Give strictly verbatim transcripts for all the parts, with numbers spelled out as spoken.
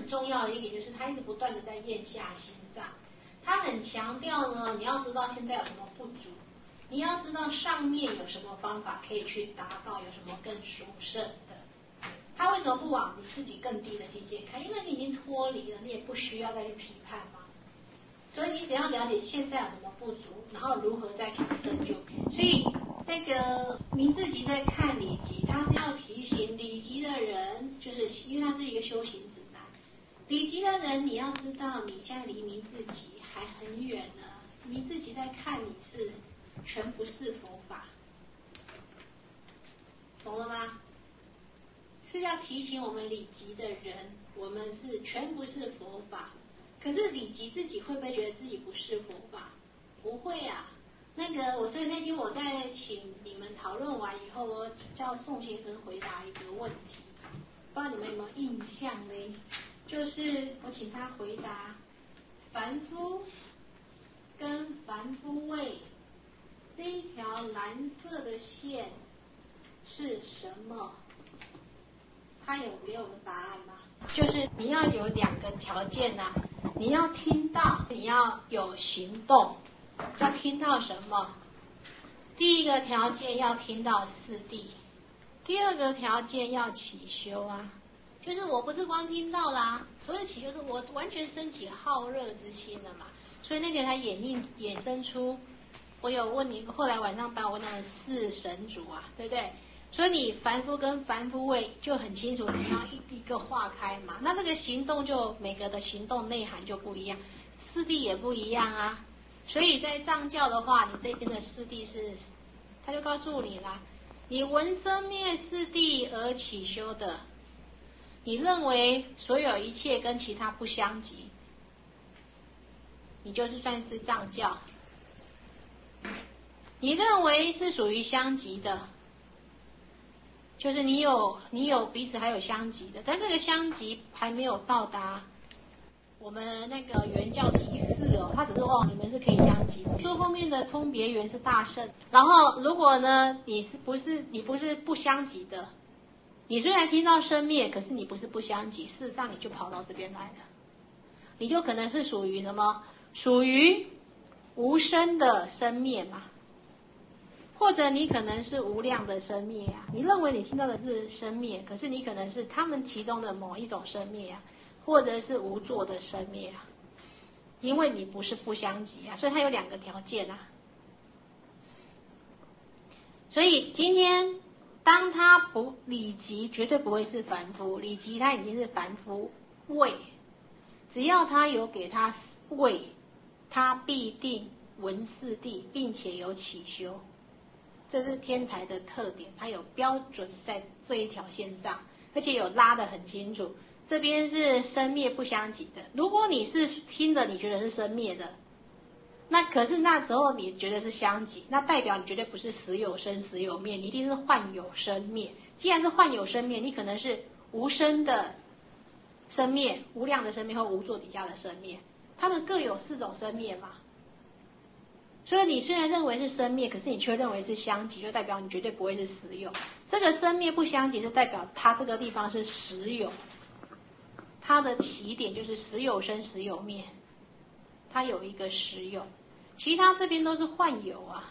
很重要的一点就是他一直不断的在咽下心脏，他很强调呢，你要知道现在有什么不足，你要知道上面有什么方法可以去达到，有什么更殊胜的。他为什么不往你自己更低的境界看？因为你已经脱离了，你也不需要再去批判嘛。所以你只要了解现在有什么不足，然后如何再提升就。所以那个明智集在看礼集，他是要提醒礼集的人，就是因为它是一个修行指南。礼集的人，你要知道你现在离明智集还很远呢。明智集在看你是全不是佛法，懂了吗？是要提醒我们礼集的人，我们是全不是佛法。可是礼集自己会不会觉得自己不是佛法？不会啊。那个我所以那天我在请你们讨论完以后，我叫宋先生回答一个问题，不知道你们有没有印象呢？就是我请他回答凡夫跟凡夫位这一条蓝色的线是什么？他有给我们答案吗？就是你要有两个条件啊，你要听到，你要有行动。要听到什么？第一个条件要听到四谛，第二个条件要起修啊。就是我不是光听到啦、啊，所谓起修是我完全升起好热之心了嘛。所以那天才演绎衍生出，我有问你，后来晚上把我问到了四神主啊，对不对？所以你凡夫跟凡夫位就很清楚，你要一一个化开嘛。那这个行动就每个的行动内涵就不一样，四谛也不一样啊。所以在藏教的话，你这边的四谛是，他就告诉你啦，你闻声灭四谛而起修的，你认为所有一切跟其他不相及，你就是算是藏教。你认为是属于相及的，就是你有你有彼此还有相及的，但这个相及还没有到达我们那个原教其事哦，他只是哦，你们是可以相及的。说后面的通别圆是大圣，然后如果呢，你是不是你不是不相及的，你虽然听到生灭，可是你不是不相及，事实上你就跑到这边来了，你就可能是属于什么？属于无生的生灭嘛，或者你可能是无量的生灭啊。你认为你听到的是生灭，可是你可能是他们其中的某一种生灭啊。或者是无作的生灭啊，因为你不是不相及啊，所以它有两个条件啊。所以今天当他不礼集，绝对不会是凡夫，礼集他已经是凡夫位，只要他有给他位，他必定闻四谛，并且有起修，这是天台的特点，它有标准在这一条线上，而且有拉得很清楚。这边是生灭不相及的，如果你是听的你觉得是生灭的，那可是那时候你觉得是相及，那代表你绝对不是实有生实有灭，你一定是幻有生灭。既然是幻有生灭，你可能是无生的生灭、无量的生灭或无作底下的生灭，它们各有四种生灭嘛。所以你虽然认为是生灭，可是你却认为是相及，就代表你绝对不会是实有。这个生灭不相及是代表它这个地方是实有，它的起点就是实有生实有灭，它有一个实有，其他这边都是幻有啊，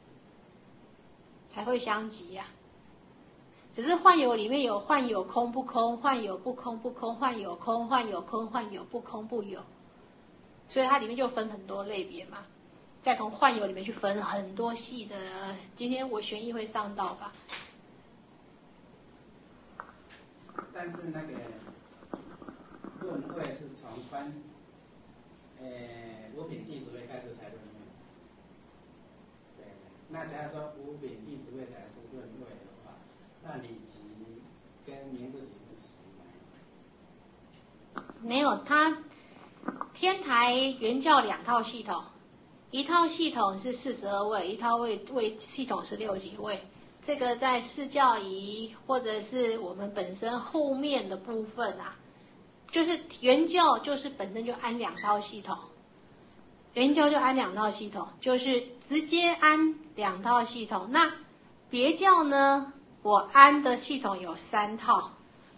才会相及啊。只是幻有里面有幻有空不空，幻有不空不空，幻有空幻有空，幻有不空不有，所以它里面就分很多类别嘛。再从幻有里面去分很多细的，今天我玄义会上到吧。 但是那个论位是从观，呃，五品弟子位开始才论位。对，那假如说五品弟子位才是论位的话，那礼集跟明智集是属于哪一个？ 没有，它天台原教两套系统，一套系统是四十二位，一套位位系统是六级位。这个在释教仪或者是我们本身后面的部分啊，就是原教就是本身就安两套系统，原教就安两套系统，就是直接安两套系统。那别教呢，我安的系统有三套，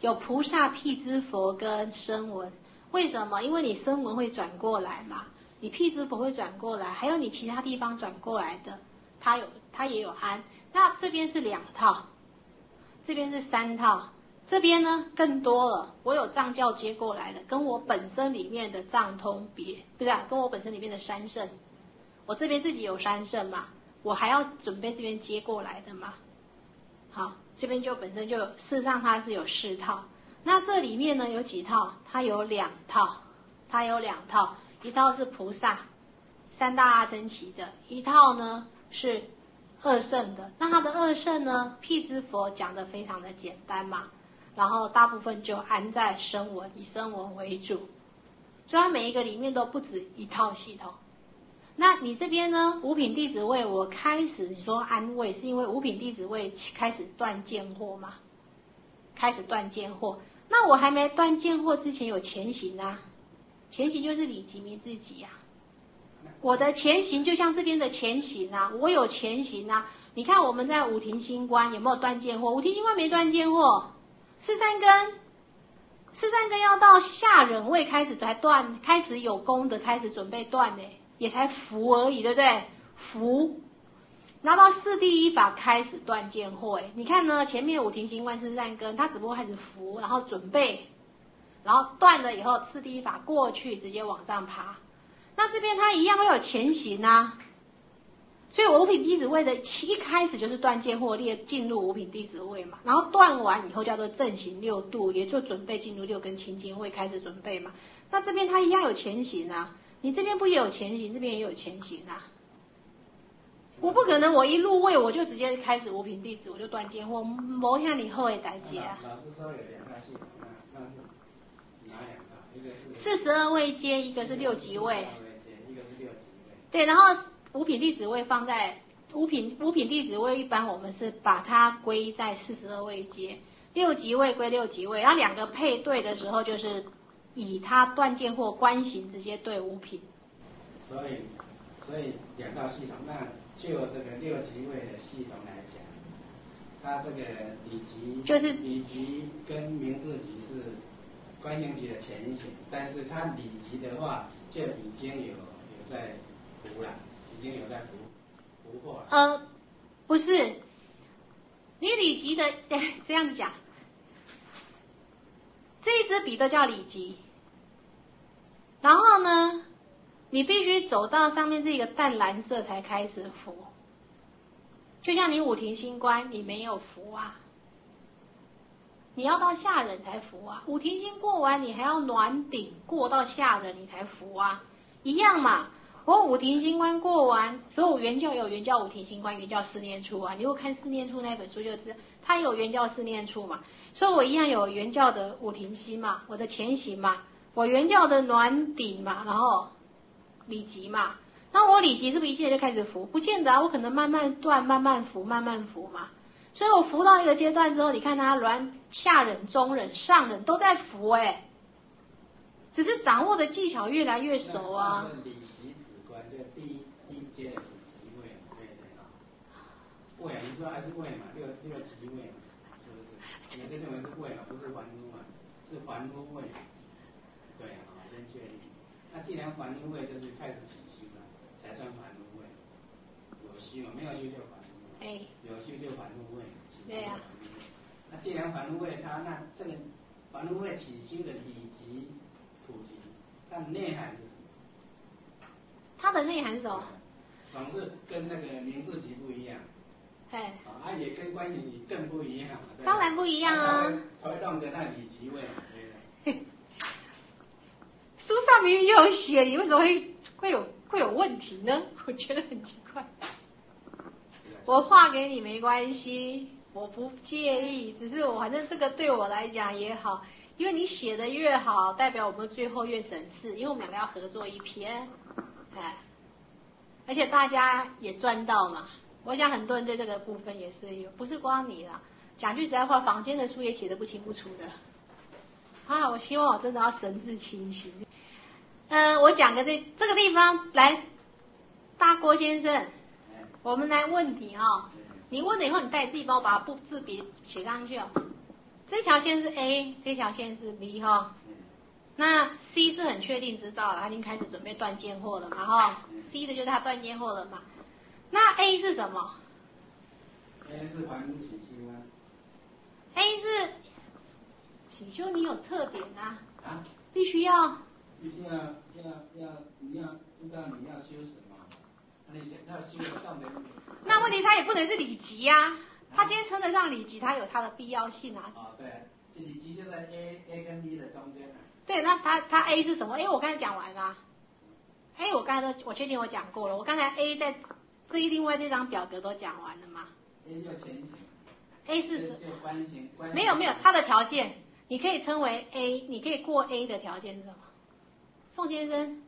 有菩萨辟支佛跟声闻。为什么？因为你声闻会转过来嘛，你辟支佛会转过来，还有你其他地方转过来的，它有它也有安。那这边是两套，这边是三套，这边呢更多了，我有藏教接过来的，跟我本身里面的藏通别，不是、啊、跟我本身里面的三圣，我这边自己有三圣嘛，我还要准备这边接过来的嘛。好，这边就本身就有，事实上它是有四套。那这里面呢有几套？它有两套，它有两套，一套是菩萨三大阿僧祇的，一套呢是二圣的。那它的二圣呢，辟支佛讲的非常的简单嘛，然后大部分就安在声闻，以声闻为主，所以它每一个里面都不止一套系统。那你这边呢，五品弟子位，我开始你说安慰，是因为五品弟子位开始断见惑嘛，开始断见惑。那我还没断见惑之前有前行啊，前行就是理即名自己啊。我的前行就像这边的前行啊，我有前行啊。你看我们在五停心观有没有断见惑？五停心观没断见惑，四善根，四善根要到下忍位开始才断，开始有功的开始准备断呢，也才伏而已，对不对？伏。然后到四谛一法开始断见惑，哎，你看呢？前面五停心观四善根，它只不过开始伏，然后准备，然后断了以后，四谛一法过去，直接往上爬。那这边它一样会有前行啊，所以五品弟子位的一开始就是断见惑，列进入五品弟子位嘛，然后断完以后叫做正行六度，也就准备进入六根清净位开始准备嘛。那这边它一样有前行啊，你这边不也有前行，这边也有前行啊。我不可能，我一入位我就直接开始五品弟子，我就断见惑，没像你后的代阶啊。 老师说有两大系统，那那是哪两个？一个是四十二位阶，一个是六级位。 一个是六级位。 对，然后五品弟子位放在五品五品弟子位，一般我们是把它归在四十二位阶，六级位归六级位，然后两个配对的时候，就是以它断见惑观行直接对五品。 所以，所以两道系统，那就这个六级位的系统来讲，它这个理级就是理级跟名字级是观行级的前行，但是它理级的话就已经有有在服了，已经有在服服过了。 呃，不是，你理级的这样子讲，这一支笔都叫理级，然后呢，你必须走到上面这个淡蓝色才开始服，就像你五停心观，你没有服啊，你要到下忍才服啊。五停心过完，你还要暖顶过到下忍，你才服啊，一样嘛。我五停心观过完，所以我原教有原教五停心观，原教四念处啊。你如果看四念处那本书就知道，它有原教四念处嘛，所以我一样有原教的五停心嘛，我的前行嘛，我原教的暖顶嘛，然后理级嘛。那我理级是不是一进来就开始服？不见得啊，我可能慢慢断，慢慢服，慢慢服嘛。所以我服到一个阶段之后，你看它软下忍、中忍、上忍都在服哎、欸，只是掌握的技巧越来越熟啊。 理级止观就第一第一阶的子级位，对对啊。位，你说还是位嘛，六六级位嘛，是不是？你这认为是位嘛，不是还污嘛，是还污位。对啊，先确定。那既然还污位，就是开始起修了，才算还污位。有修嘛，没有修就还污位。哎。有修就还污位。对呀、啊。那既然还污位，它那这个还污位起修的理级、普级，它的内涵是什么？ 它的内涵是什么？ 总是跟那个名字级不一样。 哎。 啊，而且跟关系级更不一样。 当然不一样啊。 才会弄的那理级位，对不对？ 书上明明就有写，你为什么会会有会有问题呢？我觉得很奇怪。我画给你没关系，我不介意，只是我反正这个对我来讲也好，因为你写的越好，代表我们最后越省事，因为我们两个要合作一篇，哎，而且大家也赚到嘛。我想很多人对这个部分也是有，不是光你啦。讲句实在话，坊间的书也写得不清不楚的。啊，我希望我真的要神志清晰。呃，我讲个这这个地方来，大郭先生，我们来问你哦。你问了以后，你带自己帮我把它字笔写上去哦。 这条线是 A， 这条线是 B 哈。那 C 是很确定知道了，他已经开始准备断间货了嘛哈。C 的就是他断间货了嘛。那 A 是什么 ？A 是还不起修啊。 A 是起修，你有特点啊。 啊？ 必须要。 必须要要要你要知道你要修什么，那你要修得上的。 那问题他也不能是里级呀，他今天称得上里级，他有他的必要性啊。 哦，对，里级就在 A A 跟 B 的中间。 对，那他他 A 是什么？因为我刚才讲完了。A 我刚才都我确定我讲过了，我刚才 A 在这一另外这张表格都讲完了嘛。 A 就前行。 A 是什？ 就关行关行。 没有没有，它的条件你可以称为 A， 你可以过 A 的条件是什么？宋先生。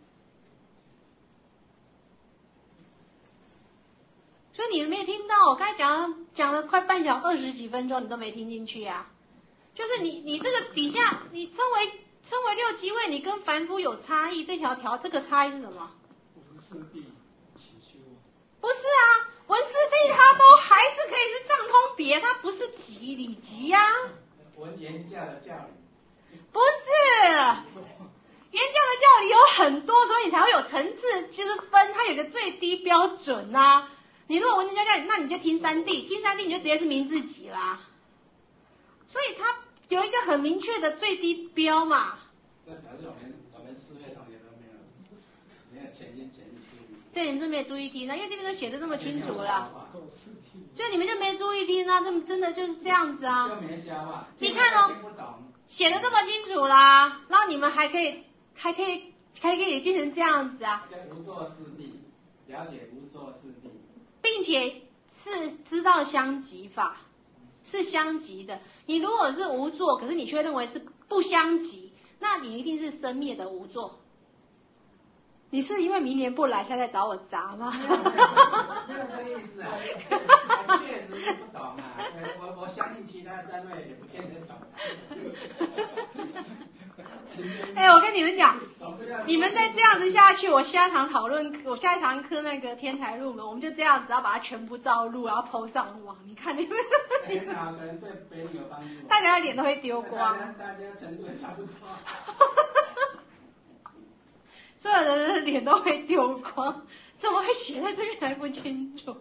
所以你没有听到我刚才讲了讲了快半小二十几分钟，你都没听进去啊？就是你你这个底下你称为称为六级位，你跟凡夫有差异，这条条这个差异是什么？ 文师弟起修。 不是啊，文师弟他都还是可以是藏通别，他不是级里级呀。 文言教的教理。 不是。原教的教理有很多，所以你才会有层次，就是分，它有个最低标准啊。你如果文教教理，那你就听三谛，听三谛你就直接是明字级啦。所以它有一个很明确的最低标嘛。 这表示我们我们四位同学都没有没有潜心潜力注意。 对，你们是没注意听啊，因为这边都写的这么清楚了。 所以你们就没注意听啊，这真的就是这样子啊。 就没消化。 你看哦，写的这么清楚啦，然后你们还可以。还可以，还可以变成这样子啊！ 叫无作四谛，了解无作四谛， 并且是知道相即法，是相即的。你如果是无作，可是你却认为是不相即，那你一定是生灭的无作。你是因为明年不来，现在找我砸吗？ 没有这个意思啊，我确实是不懂啊，我我相信其他三位也不见得懂。 哎、欸，我跟你们讲，你们再这样子下去，我下一堂讨论，我下一堂课那个天台入门，我们就这样子要把它全部照录，然后 po 上网。你看你们， 很好，可能对别人有帮助。 大家的脸都会丢光。 大家大家程度也差不多。 所有的人的脸都会丢光，怎么会写在这边还不清楚？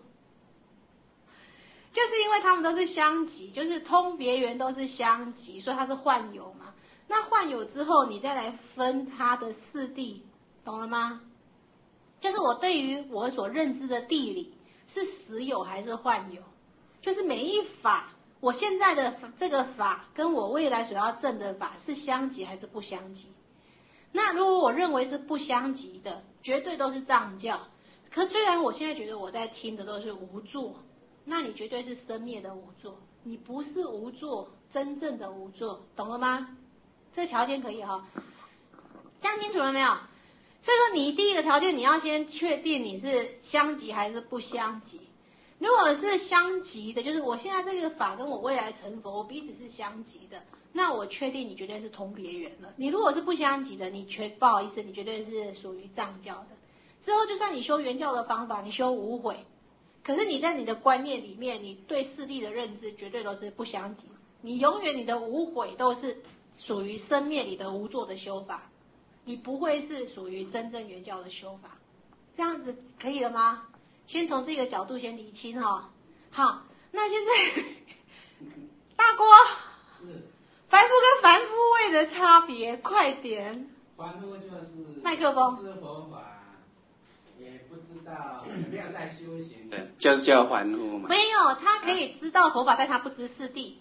就是因为他们都是相即，就是通别圆都是相即，所以它是幻有嘛。那幻有之后，你再来分它的四谛，懂了吗？就是我对于我所认知的谛理是实有还是幻有，就是每一法，我现在的这个法跟我未来所要证的法是相即还是不相即。那如果我认为是不相即的，绝对都是藏教。可虽然我现在觉得我在听的都是无作，那你绝对是生灭的无作，你不是无作，真正的无作，懂了吗？这条件可以哈，这样清楚了没有？所以说你第一个条件你要先确定你是相即还是不相即。如果是相即的，就是我现在这个法跟我未来成佛，我彼此是相即的，那我确定你绝对是通别圆了。你如果是不相即的，你绝不好意思，你绝对是属于藏教的。之后就算你修原教的方法，你修无悔，可是你在你的观念里面，你对四谛的认知绝对都是不相即，你永远你的无悔都是属于生灭里的无作的修法，你不会是属于真正原教的修法。这样子可以了吗？先从这个角度先理清哈。好，那现在大锅， 是凡夫跟凡夫位的差别，快点。 凡夫就是麦克风， 不知佛法，也不知道，没有在修行， 对，就是叫凡夫嘛。 没有，他可以知道佛法，但他不知四谛。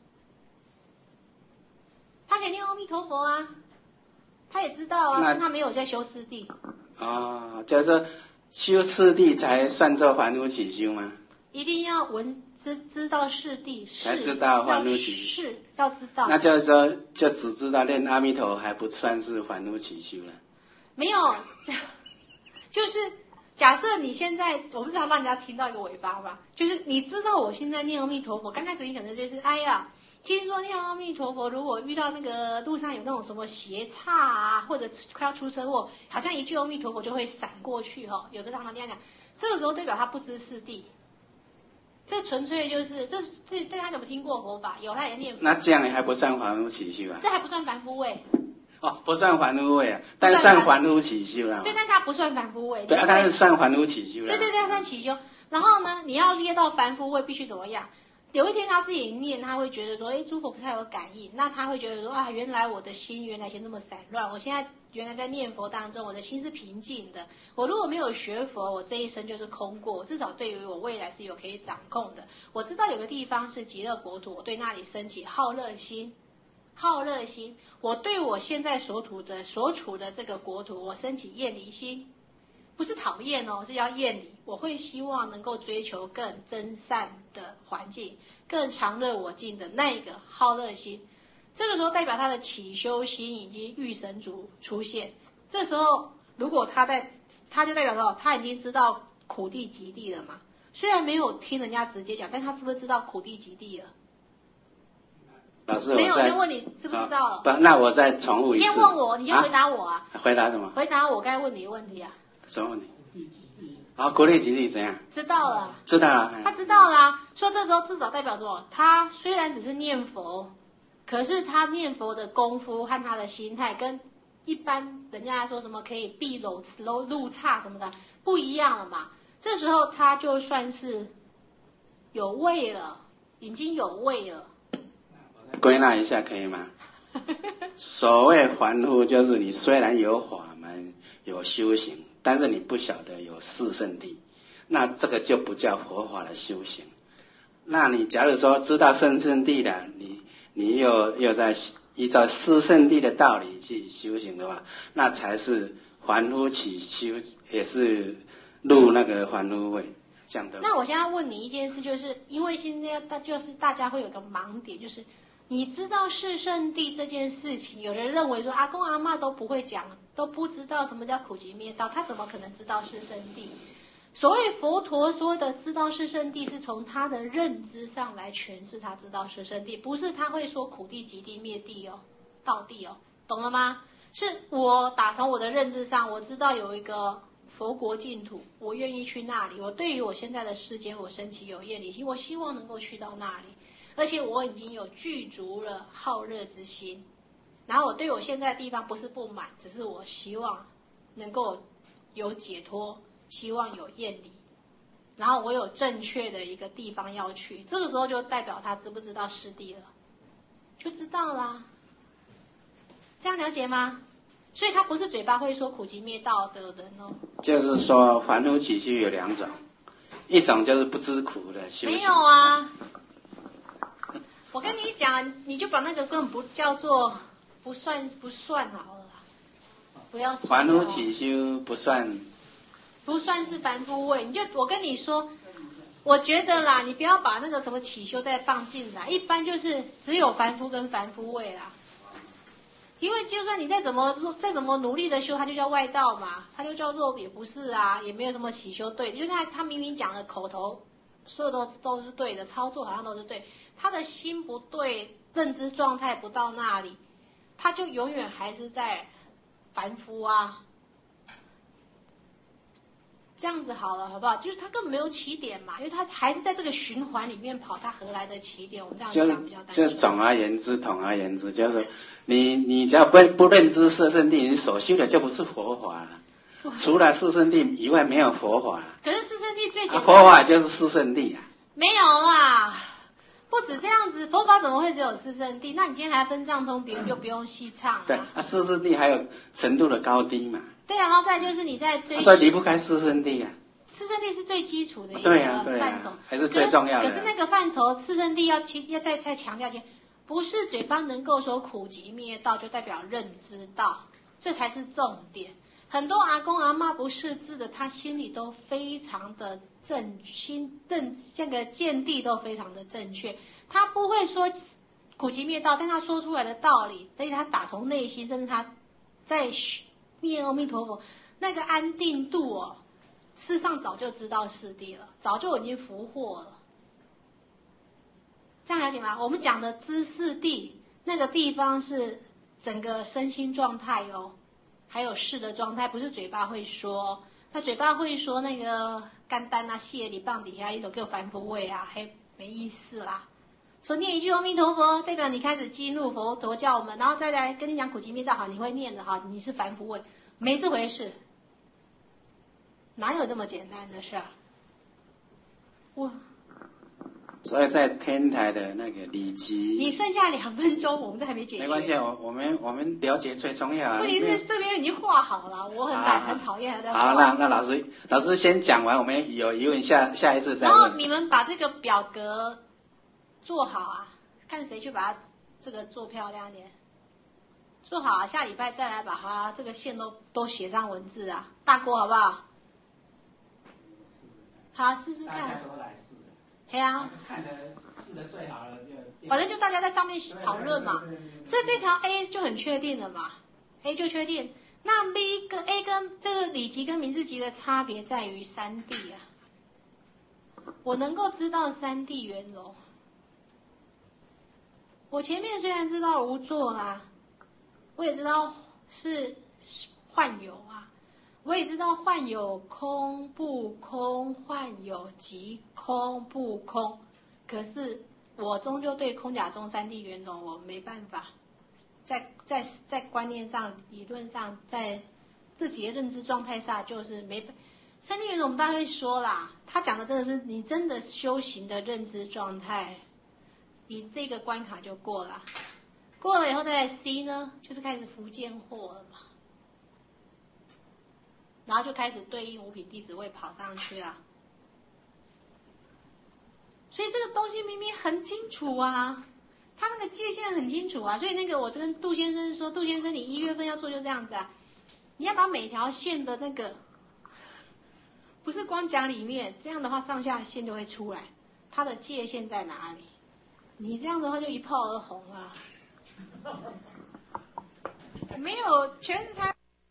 他可以念阿弥陀佛啊，他也知道啊，但他没有在修四谛。 哦，就是说修四谛才算作凡夫起修吗？ 一定要闻知知道四谛， 才知道凡夫起修， 是要知道。 那就是说，就只知道念阿弥陀还不算是凡夫起修了。 没有，就是假设你现在，我不是要让人家听到一个尾巴吧，就是你知道我现在念阿弥陀佛，刚开始你可能就是哎呀。听说念阿弥陀佛，如果遇到那个路上有那种什么斜岔啊，或者快要出车祸，好像一句阿弥陀佛就会闪过去哈、哦。有的常常这样讲，这个时候代表他不知四谛， 这纯粹就是这这大家有没有听过佛法？有，他也念佛。 那这样还不算凡夫起修啊？ 这还不算凡夫位。 哦，不算凡夫位啊，但算凡夫起修啦。 对，但它不算凡夫位。 对啊，但是算凡夫起修啦。 对对对，算起修。然后呢，你要列到凡夫位，必须怎么样？有一天他自己念，他会觉得说，哎，诸佛菩萨有感应，那他会觉得说，啊，原来我的心原来先这么散乱，我现在原来在念佛当中，我的心是平静的。我如果没有学佛，我这一生就是空过，至少对于我未来是有可以掌控的。我知道有个地方是极乐国土，我对那里升起好乐心，好乐心。我对我现在所处的所处的这个国土，我升起厌离心。不是讨厌哦，是要厌离。我会希望能够追求更真善的环境，更常乐我净的那个好乐心。这个时候代表他的起修心已经御神足出现。这时候如果他在，他就代表说他已经知道苦地极地了嘛。虽然没有听人家直接讲，但他是不是知道苦地极地了？ 老师， 没有，我先问你知不知道了？ 不，那我再重复一次。 你先问我，你先回答我啊。 啊回答什么？ 回答我该问你的问题啊。 什么问题？好，国内极地怎样？ 知道了， 知道了。 他知道了、啊，所以这时候至少代表什么？他虽然只是念佛，可是他念佛的功夫和他的心态跟一般人家说什么可以避楼楼路岔什么的不一样了嘛。这时候他就算是有位了，已经有位了。 归纳一下可以吗？所谓凡夫，就是你虽然有法门有修行，但是你不晓得有四圣谛，那这个就不叫佛法的修行。那你假如说知道四圣谛的，你你又又在依照四圣谛的道理去修行的话，那才是凡夫起修，也是入那个凡夫位。这样的。 那我现在问你一件事，就是因为现在大就是大家会有个盲点，就是你知道四圣谛这件事情，有人认为说阿公阿嬷都不会讲，都不知道什么叫苦集灭道，他怎么可能知道四圣谛？所谓佛陀说的知道四圣谛，是从他的认知上来诠释他知道四圣谛，不是他会说苦地极地灭地哦，道地哦，懂了吗？是我打从我的认知上，我知道有一个佛国净土，我愿意去那里。我对于我现在的世间，我升起有厌离心，我希望能够去到那里，而且我已经有具足了好乐之心。然后我对我现在的地方不是不满，只是我希望能够有解脱，希望有厌离，然后我有正确的一个地方要去。这个时候就代表他知不知道师谛了，就知道啦。这样了解吗？所以他不是嘴巴会说苦集灭道的人哦。 就是说凡夫起修有两种，一种就是不知苦的修行。 没有啊，我跟你讲，你就把那个根本不叫做不算不算好了啦，不要算。 凡夫起修不算， 不算是凡夫位。你就我跟你说，我觉得啦，你不要把那个什么起修再放进来，一般就是只有凡夫跟凡夫位啦。因为就算你再怎么再怎么努力的修，它就叫外道嘛，它就叫做也不是啊，也没有什么起修对，就是他他明明讲的口头所有都都是对的，操作好像都是对，他的心不对，认知状态不到那里，他就永远还是在凡夫啊。这样子好了，好不好？就是他根本没有起点嘛，因为他还是在这个循环里面跑，他何来的起点？我们这样讲比较单纯。 就总而言之，统而言之，就是你你只要不不认知四圣谛，你所修的就不是佛法了。除了四圣谛以外，没有佛法了。 可是四圣谛最简单、啊， 佛法就是四圣谛啊。 没有啦，不止这样子，佛法怎么会只有四圣谛？那你今天还分藏通，别人就不用细唱、啊。 对啊，四圣谛还有程度的高低嘛。 对啊，然后再就是你在追， 所以离不开四圣谛啊。 四圣谛是最基础的一个范畴， 啊啊、还是最重要的。 可是那个范畴，四圣谛要要再再强调一点，不是嘴巴能够说苦集灭道就代表认知道，这才是重点。很多阿公阿嬷不识字的，他心里都非常的正心正，这个见地都非常的正确，他不会说苦集灭道，但他说出来的道理，所以他打从内心，甚至他在念阿弥陀佛那个安定度哦，事实上早就知道四谛了，早就已经俘获了。这样了解吗？我们讲的知四谛那个地方是整个身心状态哦，还有事的状态，不是嘴巴会说。 他嘴巴会说那个甘丹啊、谢礼棒底下一种给我凡夫位啊，嘿，没意思啦。说念一句阿弥陀佛，代表你开始进入佛陀教门，然后再来跟你讲苦集灭道，好，你会念的哈，你是凡夫位，没这回事，哪有这么简单的事儿？我。 所以在天台的那个礼仪， 你剩下两分钟，我们这还没解决。 没关系，我我们我们了解最重要。 问题是这边已经画好了，我很难很讨厌还在画。 好，那那老师老师先讲完，我们有疑问下下一次再问。 问。 然后你们把这个表格做好啊，看谁去把它这个做漂亮点，做好啊，下礼拜再来把它这个线都都写上文字啊，大锅好不好？好，试试看。 大家都来试。 对啊， 看的试的最好了，就反正就大家在上面讨论嘛，所以这条 A 就很确定了嘛 ，A 就确定。那 B 跟 A 跟这个理集跟名字集的差别在于三谛啊，我能够知道三谛圆融。我前面虽然知道无作啊，我也知道是幻有啊，我也知道幻有空不空，幻有即空不空，可是我终究对空假中三谛圆融我没办法，在在在观念上、理论上，在自己的认知状态下，就是没三谛圆融。我们大概会说啦，他讲的真的是你真的修行的认知状态，你这个关卡就过了，过了以后再来 C 呢，就是开始福建货了嘛。然后就开始对应五品弟子位跑上去了，所以这个东西明明很清楚啊，他那个界限很清楚啊，所以那个我跟杜先生说，杜先生你一月份要做就这样子啊，你要把每条线的那个，不是光讲里面，这样的话上下线就会出来，它的界限在哪里？你这样的话就一炮而红啊，没有全台。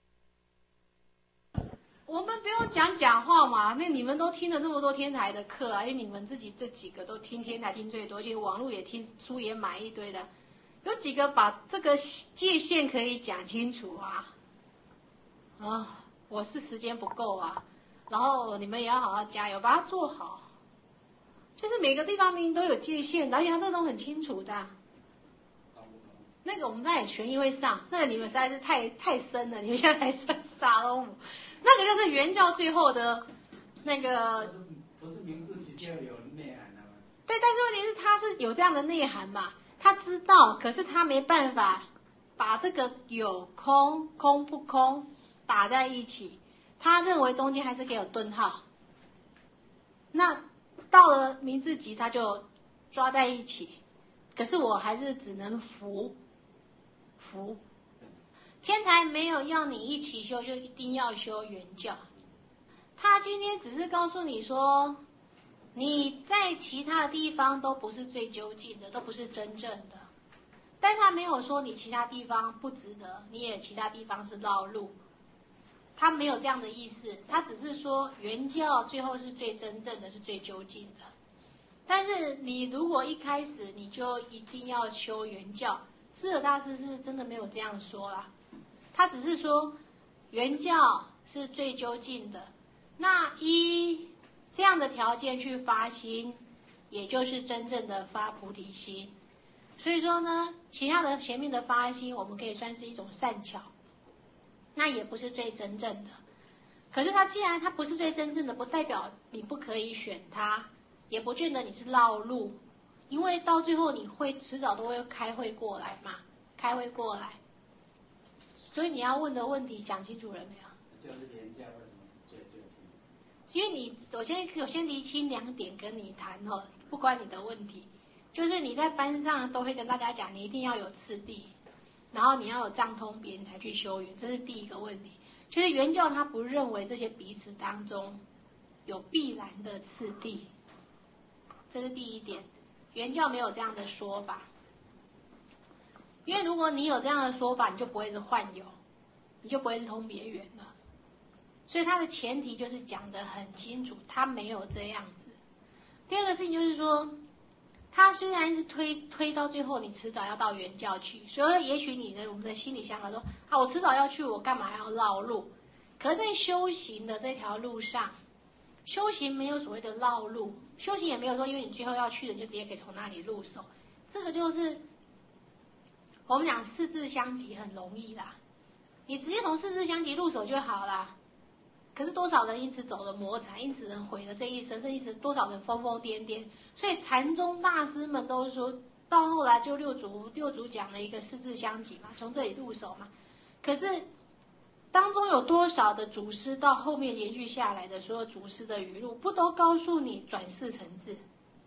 我们不用讲讲话嘛，那你们都听了那么多天台的课啊，因为你们自己这几个都听天台听最多，而且网络也听，书也买一堆的，有几个把这个界限可以讲清楚啊？啊，我是时间不够啊，然后你们也要好好加油，把它做好。就是每个地方明明都有界限，而且它这都很清楚的。那个我们在权益会上，那个你们实在是太太深了，你们现在才上沙龙姆。那个就是原教最后的那个， 不是名字就有内涵的吗？ 对，但是问题是他是有这样的内涵嘛，他知道，可是他没办法把这个有空空不空打在一起，他认为中间还是可以有顿号。那到了名字集他就抓在一起，可是我还是只能服服。天台没有要你一起修，就一定要修原教。他今天只是告诉你说，你在其他的地方都不是最究竟的，都不是真正的。但他没有说你其他地方不值得，你也其他地方是绕路。他没有这样的意思，他只是说原教最后是最真正的，是最究竟的。但是你如果一开始你就一定要修原教，智者大师是真的没有这样说啦。他只是说原教是最究竟的，那依这样的条件去发心，也就是真正的发菩提心。所以说呢，其他的前面的发心，我们可以算是一种善巧，那也不是最真正的。可是他既然他不是最真正的，不代表你不可以选他，也不见得你是绕路，因为到最后你会迟早都会开会过来嘛，开会过来。所以你要问的问题想清楚了没有？ 就是原教为什么是最究竟？ 因为你我先我先厘清两点跟你谈哦，不关你的问题。就是你在班上都会跟大家讲，你一定要有次第，然后你要有藏通别你才去修缘，这是第一个问题。就是原教他不认为这些彼此当中有必然的次第，这是第一点。原教没有这样的说法。因为如果你有这样的说法，你就不会是幻有，你就不会是通别圆了。所以它的前提就是讲得很清楚，他没有这样子。第二个事情就是说，他虽然一直推推到最后，你迟早要到原教去，所以也许你的我们的心里想法说，啊，我迟早要去，我干嘛要绕路？可可是在修行的这条路上，修行没有所谓的绕路，修行也没有说因为你最后要去的你就直接可以从那里入手，这个就是我们讲四字相即很容易啦，你直接从四字相即入手就好啦。可是多少人因此走了魔禅，因此人毁了这一生，甚至多少人疯疯癫癫。所以禅宗大师们都说，到后来就六祖六祖讲了一个四字相即嘛，从这里入手嘛。可是当中有多少的祖师到后面延续下来的所有祖师的语录，不都告诉你转世成智？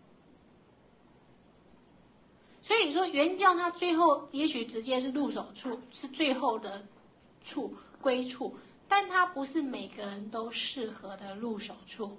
所以你说原教它最后也许直接是入手处，是最后的处归处。但它不是每个人都适合的入手处，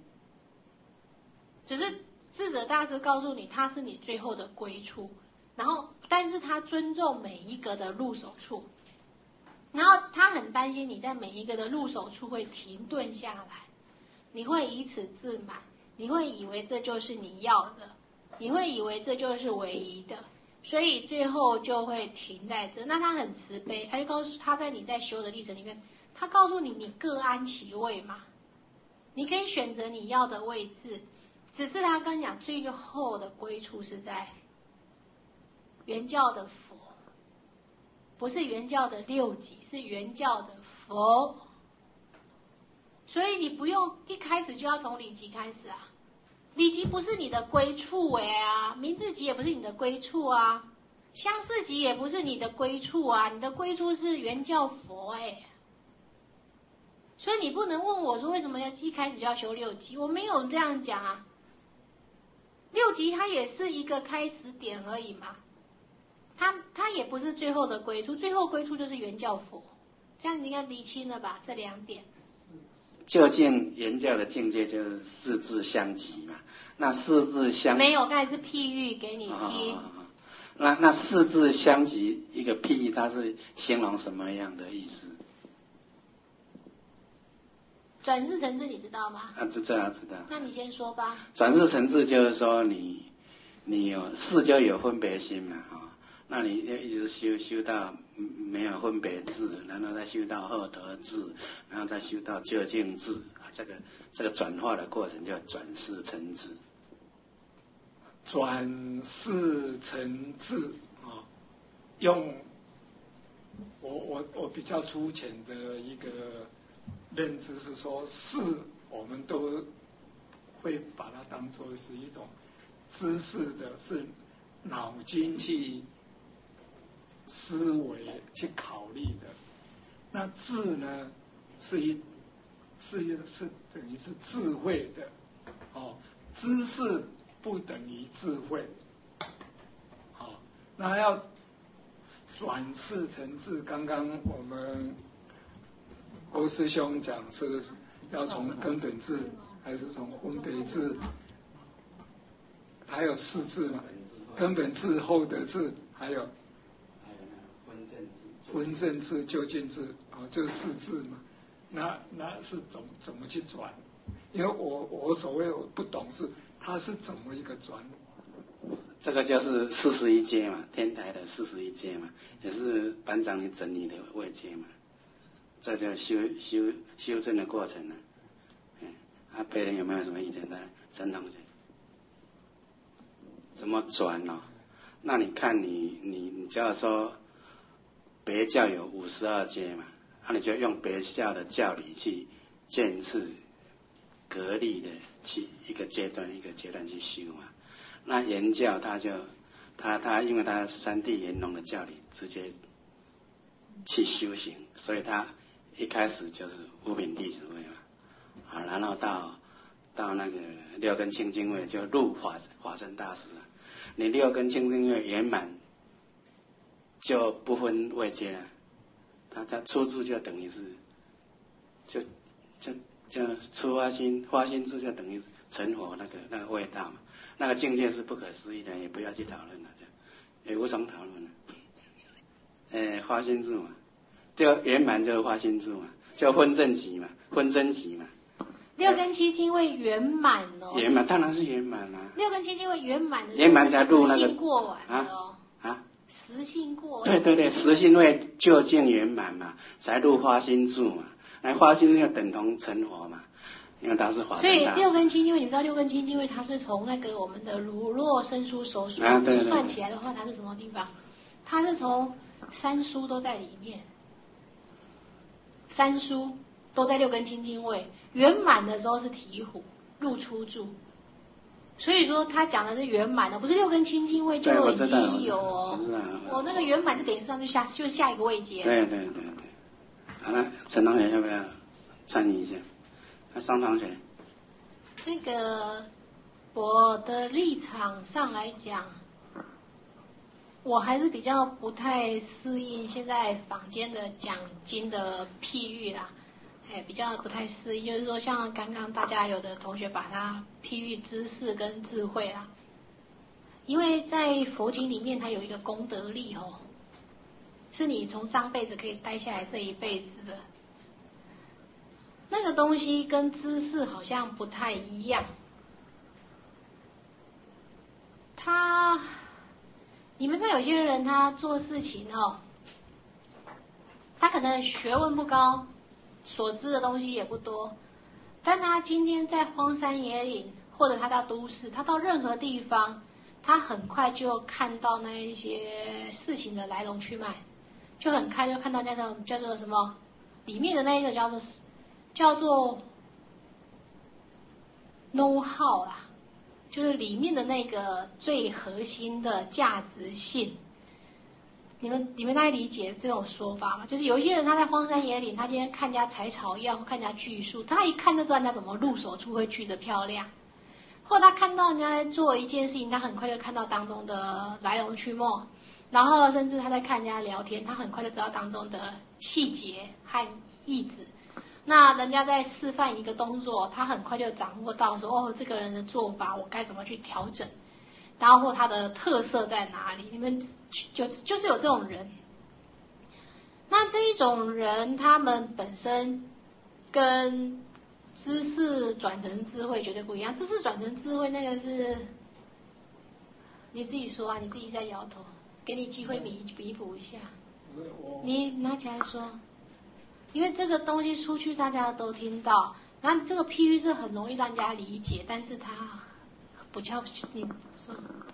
只是智者大师告诉你，它是你最后的归处，然后，但是他尊重每一个的入手处，然后他很担心你在每一个的入手处会停顿下来，你会以此自满，你会以为这就是你要的，你会以为这就是唯一的，所以最后就会停在这。那他很慈悲，他就告诉他在你在修的历程里面。他告诉你，你各安其位嘛，你可以选择你要的位置，只是他跟你讲，最后的归处是在原教的佛，不是原教的六级，是原教的佛。所以你不用一开始就要从理级开始啊，理级不是你的归处哎啊，名字级也不是你的归处啊，相似级也不是你的归处啊，你的归处是原教佛哎。所以你不能问我说为什么要一开始就要修六级，我没有这样讲啊。六级它也是一个开始点而已嘛，它它也不是最后的归处，最后归处就是原教佛，这样你应该理清了吧？这两点。 究竟原教的境界就是四字相即嘛？那四字相没有，刚才是譬喻给你听。 哦、那那四字相即一个譬喻，它是形容什么样的意思？ 转世成智你知道吗？ 啊，这这样知道。 那你先说吧。 转世成智就是说你你有事就有分别心嘛，哈、哦，那你要一直修修到没有分别智，然后再修到后得智，然后再修到究竟智，啊，这个这个转化的过程叫转世成智。 转世成智啊，用我我我比较粗浅的一个认知是说，是我们都会把它当作是一种知识的，是脑筋去思维去考虑的。那智呢，是一是一是等于是智慧的哦，知识不等于智慧。好、哦，那要转世成智，刚刚我们欧师兄讲是要从根本智还是从分别智，还有四智嘛，根本智、后得智，还有分正智、究竟智，哦，就是四智嘛。那那是怎怎么去转？因为我我所谓我不懂是它是怎么一个转？ 这个就是四十一阶嘛，天台的四十一阶嘛，也是班长你整理的位阶嘛。这就修修修正的过程了。嗯，啊，别人有没有什么意见呢？陈同学，怎么转哦？那你看你你你只要说别教有五十二阶嘛，那、啊、你就用别教的教理去渐次格力的去一个阶段一个阶段去修嘛。那原教他就他他因为他三地圆融的教理直接去修行，所以他一开始就是五品弟子位嘛，啊，然后到到那个六根清净位就入法法身大师了。你六根清净位圆满，就不分位阶了。他他初住就等于是，就就就初发心发心住就等于成佛那个那个味道嘛。那个境界是不可思议的，也不要去讨论了，这样也无从讨论了。呃，发心住嘛，就圆满就是发心住嘛，就分正极嘛，分真极嘛。 六根七经位圆满哦。 圆满当然是圆满啦。 六根七经位圆满的。 圆满才入那个过完的哦。 啊。 实性过。 对对对，实性位究竟圆满嘛，才入发心住嘛。 来化性就等同成佛嘛，因为他是法身大士。 所以六根清净位，你知道六根清净位它是从那个我们的如若生疏熟熟啊，对对对算起来的话，它是什么地方？它是从三疏都在里面，三疏都在六根清净位，圆满的时候是醍醐入出住。所以说他讲的是圆满的，不是六根清净位就已经有哦。我那个圆满是等于上就下就下一个位阶。 对对对对。好了，陈同学要不要参与一下？那商同学。 那个我的立场上来讲，我还是比较不太适应现在坊间的讲经的譬喻啦。哎，比较不太适应，就是说像刚刚大家有的同学把它譬喻知识跟智慧啦，因为在佛经里面它有一个功德力哦，是你从上辈子可以带下来这一辈子的，那个东西跟知识好像不太一样。他，你们看有些人他做事情哦，他可能学问不高。所知的东西也不多，但他今天在荒山野岭，或者他到都市，他到任何地方，他很快就看到那一些事情的来龙去脉，就很快就看到那种叫做什么，里面的那一个叫做叫做 know how 啦，就是里面的那个最核心的价值性。你们你们大概理解这种说法吗？就是有一些人他在荒山野岭，他今天看人家采草药或看人家锯树，他一看就知道人家怎么入手处会锯得漂亮，或者他看到人家在做一件事情，他很快就看到当中的来龙去脉，然后甚至他在看人家聊天，他很快就知道当中的细节和意旨。那人家在示范一个动作，他很快就掌握到说，哦，这个人的做法我该怎么去调整。然后或他的特色在哪里？你们就就是有这种人。那这一种人，他们本身跟知识转成智慧绝对不一样。知识转成智慧，那个是你自己说啊，你自己在摇头，给你机会弥弥补一下。你拿起来说，因为这个东西出去大家都听到，然后这个譬喻是很容易让人家理解，但是他。不叫你说，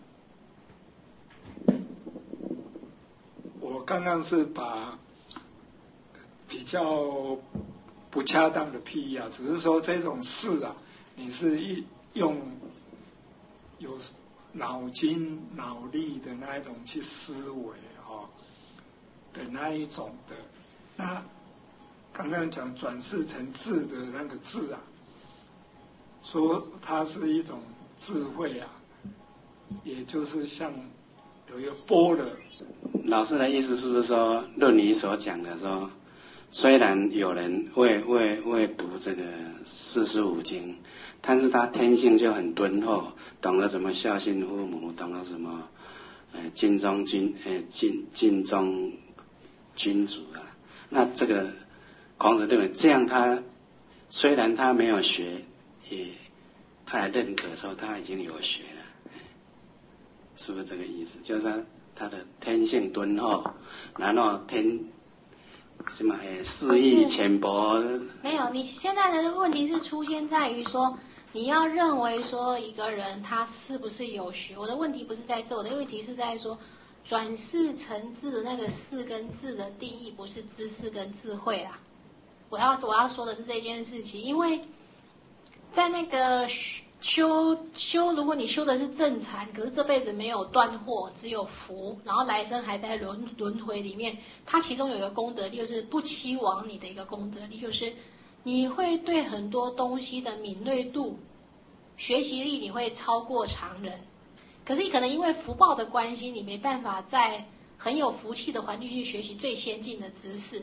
我刚刚是把比较不恰当的譬喻啊，只是说这种事啊，你是一用有脑筋脑力的那一种去思维哈的那一种的。那刚刚讲转世成智的那个智啊，说它是一种。智慧啊，也就是像有一个波的。 老师的意思是不是说，论语所讲的说，虽然有人会会会读这个四书五经，但是他天性就很敦厚，懂得怎么孝敬父母，懂得什么呃尽忠君呃尽尽忠君主啊。那这个孔子认为，这样他虽然他没有学，也。他来认可的时候，他已经有学了，是不是这个意思？就是说他的天性敦厚，然后天什么诶，肆意浅薄。 没有，你现在的问题是出现在于说，你要认为说一个人他是不是有学？我的问题不是在这，我的问题是在说，转世成智的那个世跟智的定义，不是知识跟智慧啦。我要我要说的是这件事情，因为。在那个修修，如果你修的是正禅，可是这辈子没有断惑，只有福，然后来生还在轮轮回里面，它其中有一个功德力，就是不期往你的一个功德力，就是你会对很多东西的敏锐度、学习力，你会超过常人。可是你可能因为福报的关系，你没办法在很有福气的环境去学习最先进的知识。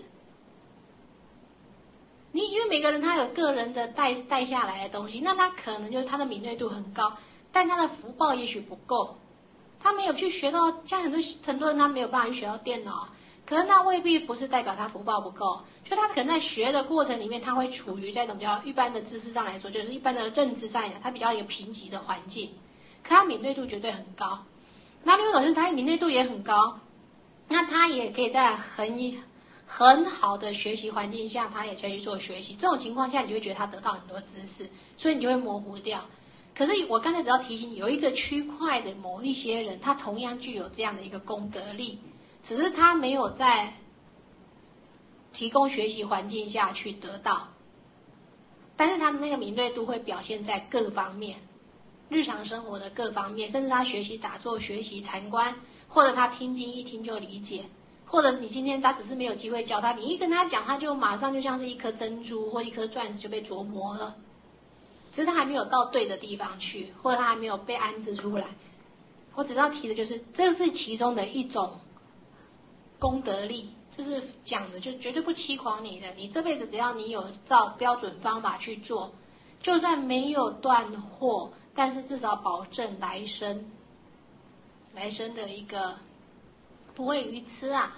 你因为每个人他有个人的带带下来的东西，那他可能就是他的敏锐度很高，但他的福报也许不够，他没有去学到，像很多很多人他没有办法去学到电脑，可是那未必不是代表他福报不够，就他可能在学的过程里面，他会处于在一种比较一般的知识上来说，就是一般的认知上来讲，他比较一个贫瘠的环境，可他敏锐度绝对很高。那另外一种是他敏锐度也很高，那他也可以在很很好的学习环境下，他也再去做学习，这种情况下，你就会觉得他得到很多知识，所以你就会模糊掉。可是我刚才只要提醒你，有一个区块的某一些人，他同样具有这样的一个功德力，只是他没有在提供学习环境下去得到，但是他的那个敏锐度会表现在各方面，日常生活的各方面，甚至他学习打坐、学习禅观，或者他听经一听就理解，或者你今天他只是没有机会教他，你一跟他讲，他就马上就像是一颗珍珠或一颗钻石就被琢磨了，只是他还没有到对的地方去，或者他还没有被安置出来。我只要提的就是，这是其中的一种功德力，这是讲的，就绝对不欺诳你的。你这辈子只要你有照标准方法去做，就算没有断货，但是至少保证来生，来生的一个不会愚痴啊，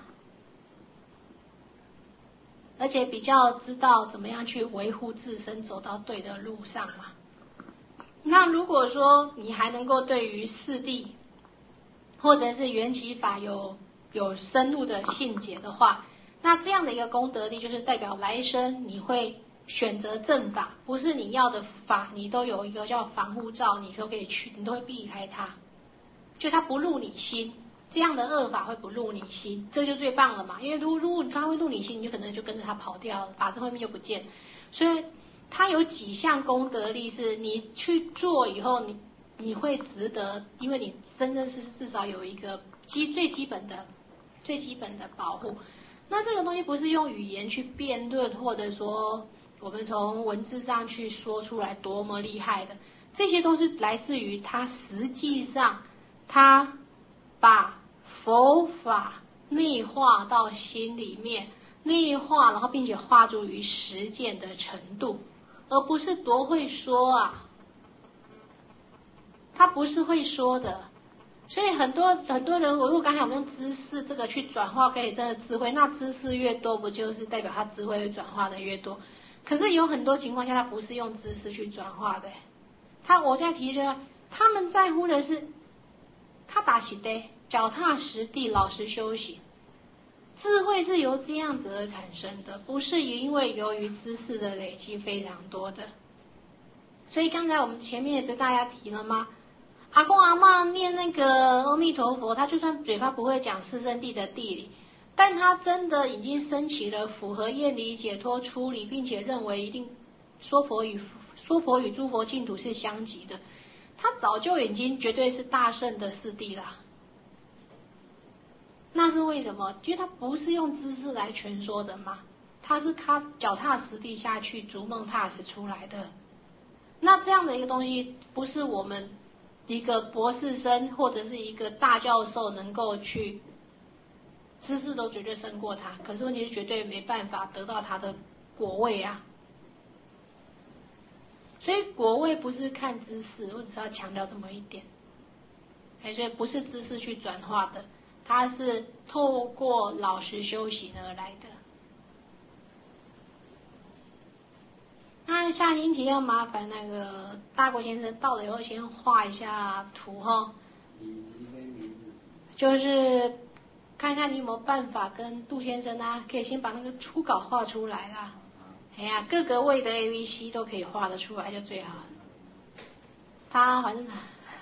而且比较知道怎么样去维护自身，走到对的路上嘛。那如果说你还能够对于四谛或者是缘起法有有深入的信解的话，那这样的一个功德力就是代表来生你会选择正法，不是你要的法你都有一个叫防护罩，你都可以去，你都会避开它，就它不入你心，这样的恶法会不入你心，这就最棒了嘛。因为如果如果它会入你心，你就可能就跟着它跑掉了，法师慧命就不见。所以它有几项功德力是你去做以后，你你会值得，因为你真正是至少有一个基最基本的最基本的保护。那这个东西不是用语言去辩论，或者说我们从文字上去说出来多么厉害的，这些都是来自于它实际上它把佛法内化到心里面，内化然后并且化诸于实践的程度，而不是多会说啊，他不是会说的。所以很多很多人，我如果刚才我们用知识这个去转化，可以真的智慧，那知识越多，不就是代表他智慧会转化的越多？可是有很多情况下，他不是用知识去转化的。他我在提的，他们在乎的是他打起的脚踏实地，老实修行。智慧是由这样子而产生的，不是因为由于知识的累积非常多的。所以刚才我们前面也跟大家提了吗？阿公阿嬷念那个阿弥陀佛，他就算嘴巴不会讲四圣谛的谛理，但他真的已经升起了符合厌离解脱出离，并且认为一定说佛与说佛与诸佛净土是相即的，他早就已经绝对是大圣的四谛啦。那是为什么？因为他不是用知识来诠说的嘛，他是他脚踏实地下去，逐梦踏实出来的。那这样的一个东西，不是我们一个博士生或者是一个大教授能够去，知识都绝对胜过他，可是问题是绝对没办法得到他的果位啊。所以果位不是看知识，我只是要强调这么一点。所以不是知识去转化的，它是透过老实修行而来的。那下星期要麻烦那个大国先生到了以后先画一下图哈，就是看看你有没有办法跟杜先生啊，可以先把那个初稿画出来啦。哎呀，各个位的 A B C 都可以画得出来就最好。他反正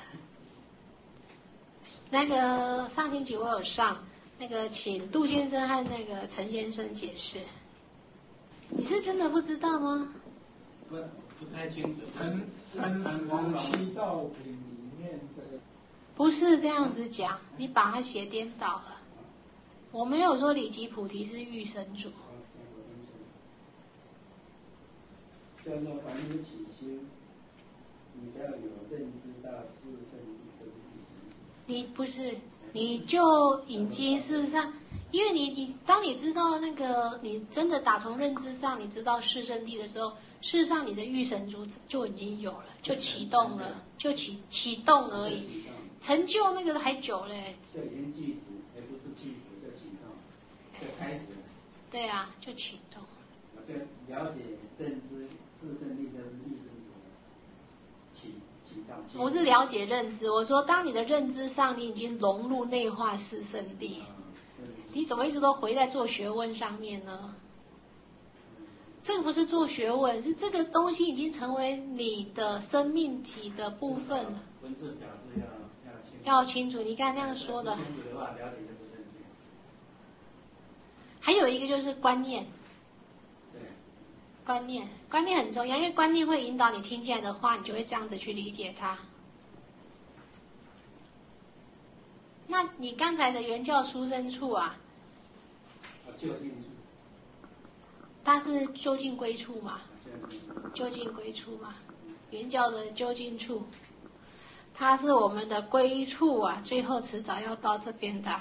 那个上星期我有上那个请杜先生和那个陈先生解释，你是真的不知道吗？ 不不太清楚。 三三十七道品里面的不是这样子讲，你把它写颠倒了。我没有说理即菩提是御神主。 叫做凡夫起心，你只要有认知到四圣谛这个意思。 你不是，你就已经事实上，因为你你当你知道那个，你真的打从认知上，你知道四圣谛的时候，事实上你的御神族就已经有了，就启动了，就启启动而已，成就那个还久嘞。 这已经具足，而不是具足就启动，就开始了。 对啊，就启动。 就了解认知四圣谛就是御神族启启动。 不是了解认知，我说当你的认知上你已经融入内化四圣谛， 你怎么一直都回在做学问上面呢？这个不是做学问，是这个东西已经成为你的生命体的部分了。 文字表示要要清楚。 要清楚，你刚才那样说的。 不清楚的话，了解就不正确。 还有一个就是观念。 对。 观念，观念很重要，因为观念会引导你听进来的话，你就会这样子去理解它。那你刚才的原教出生处啊？ 就近处。 它是就近归处嘛？就近归处嘛？原教的就近处，它是我们的归处啊，最后迟早要到这边的。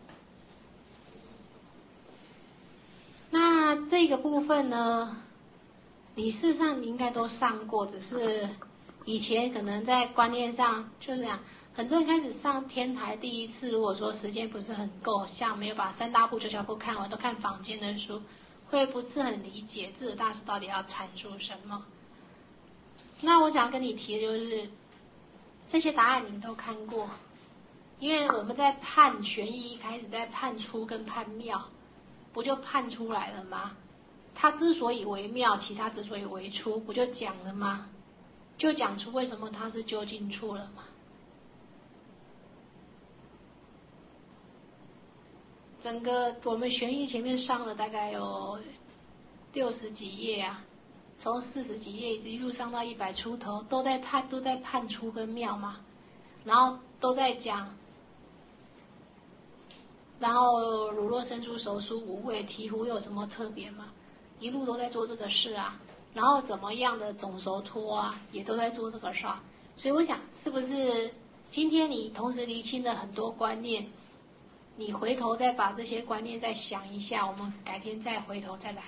那这个部分呢，理事上你应该都上过，只是以前可能在观念上就是这样。很多人开始上天台第一次，如果说时间不是很够，像没有把三大部九小部看完，都看坊间的书，会不是很理解智者大师到底要阐述什么。那我想跟你提的就是，这些答案你们都看过，因为我们在判玄义一开始在判出跟判妙，不就判出来了吗？它之所以为妙，其他之所以为出，不就讲了吗？就讲出为什么它是究竟处了嘛。整个我们玄义前面上了大概有六十几页啊，从四十几页一路上到一百出头，都在判都在判出跟妙嘛，然后都在讲，然后乳酪生出熟酥无味，醍醐有什么特别吗？一路都在做这个事啊，然后怎么样的总熟脱啊，也都在做这个事啊。所以我想，是不是今天你同时厘清了很多观念？你回头再把这些观念再想一下，我们改天再回头再来。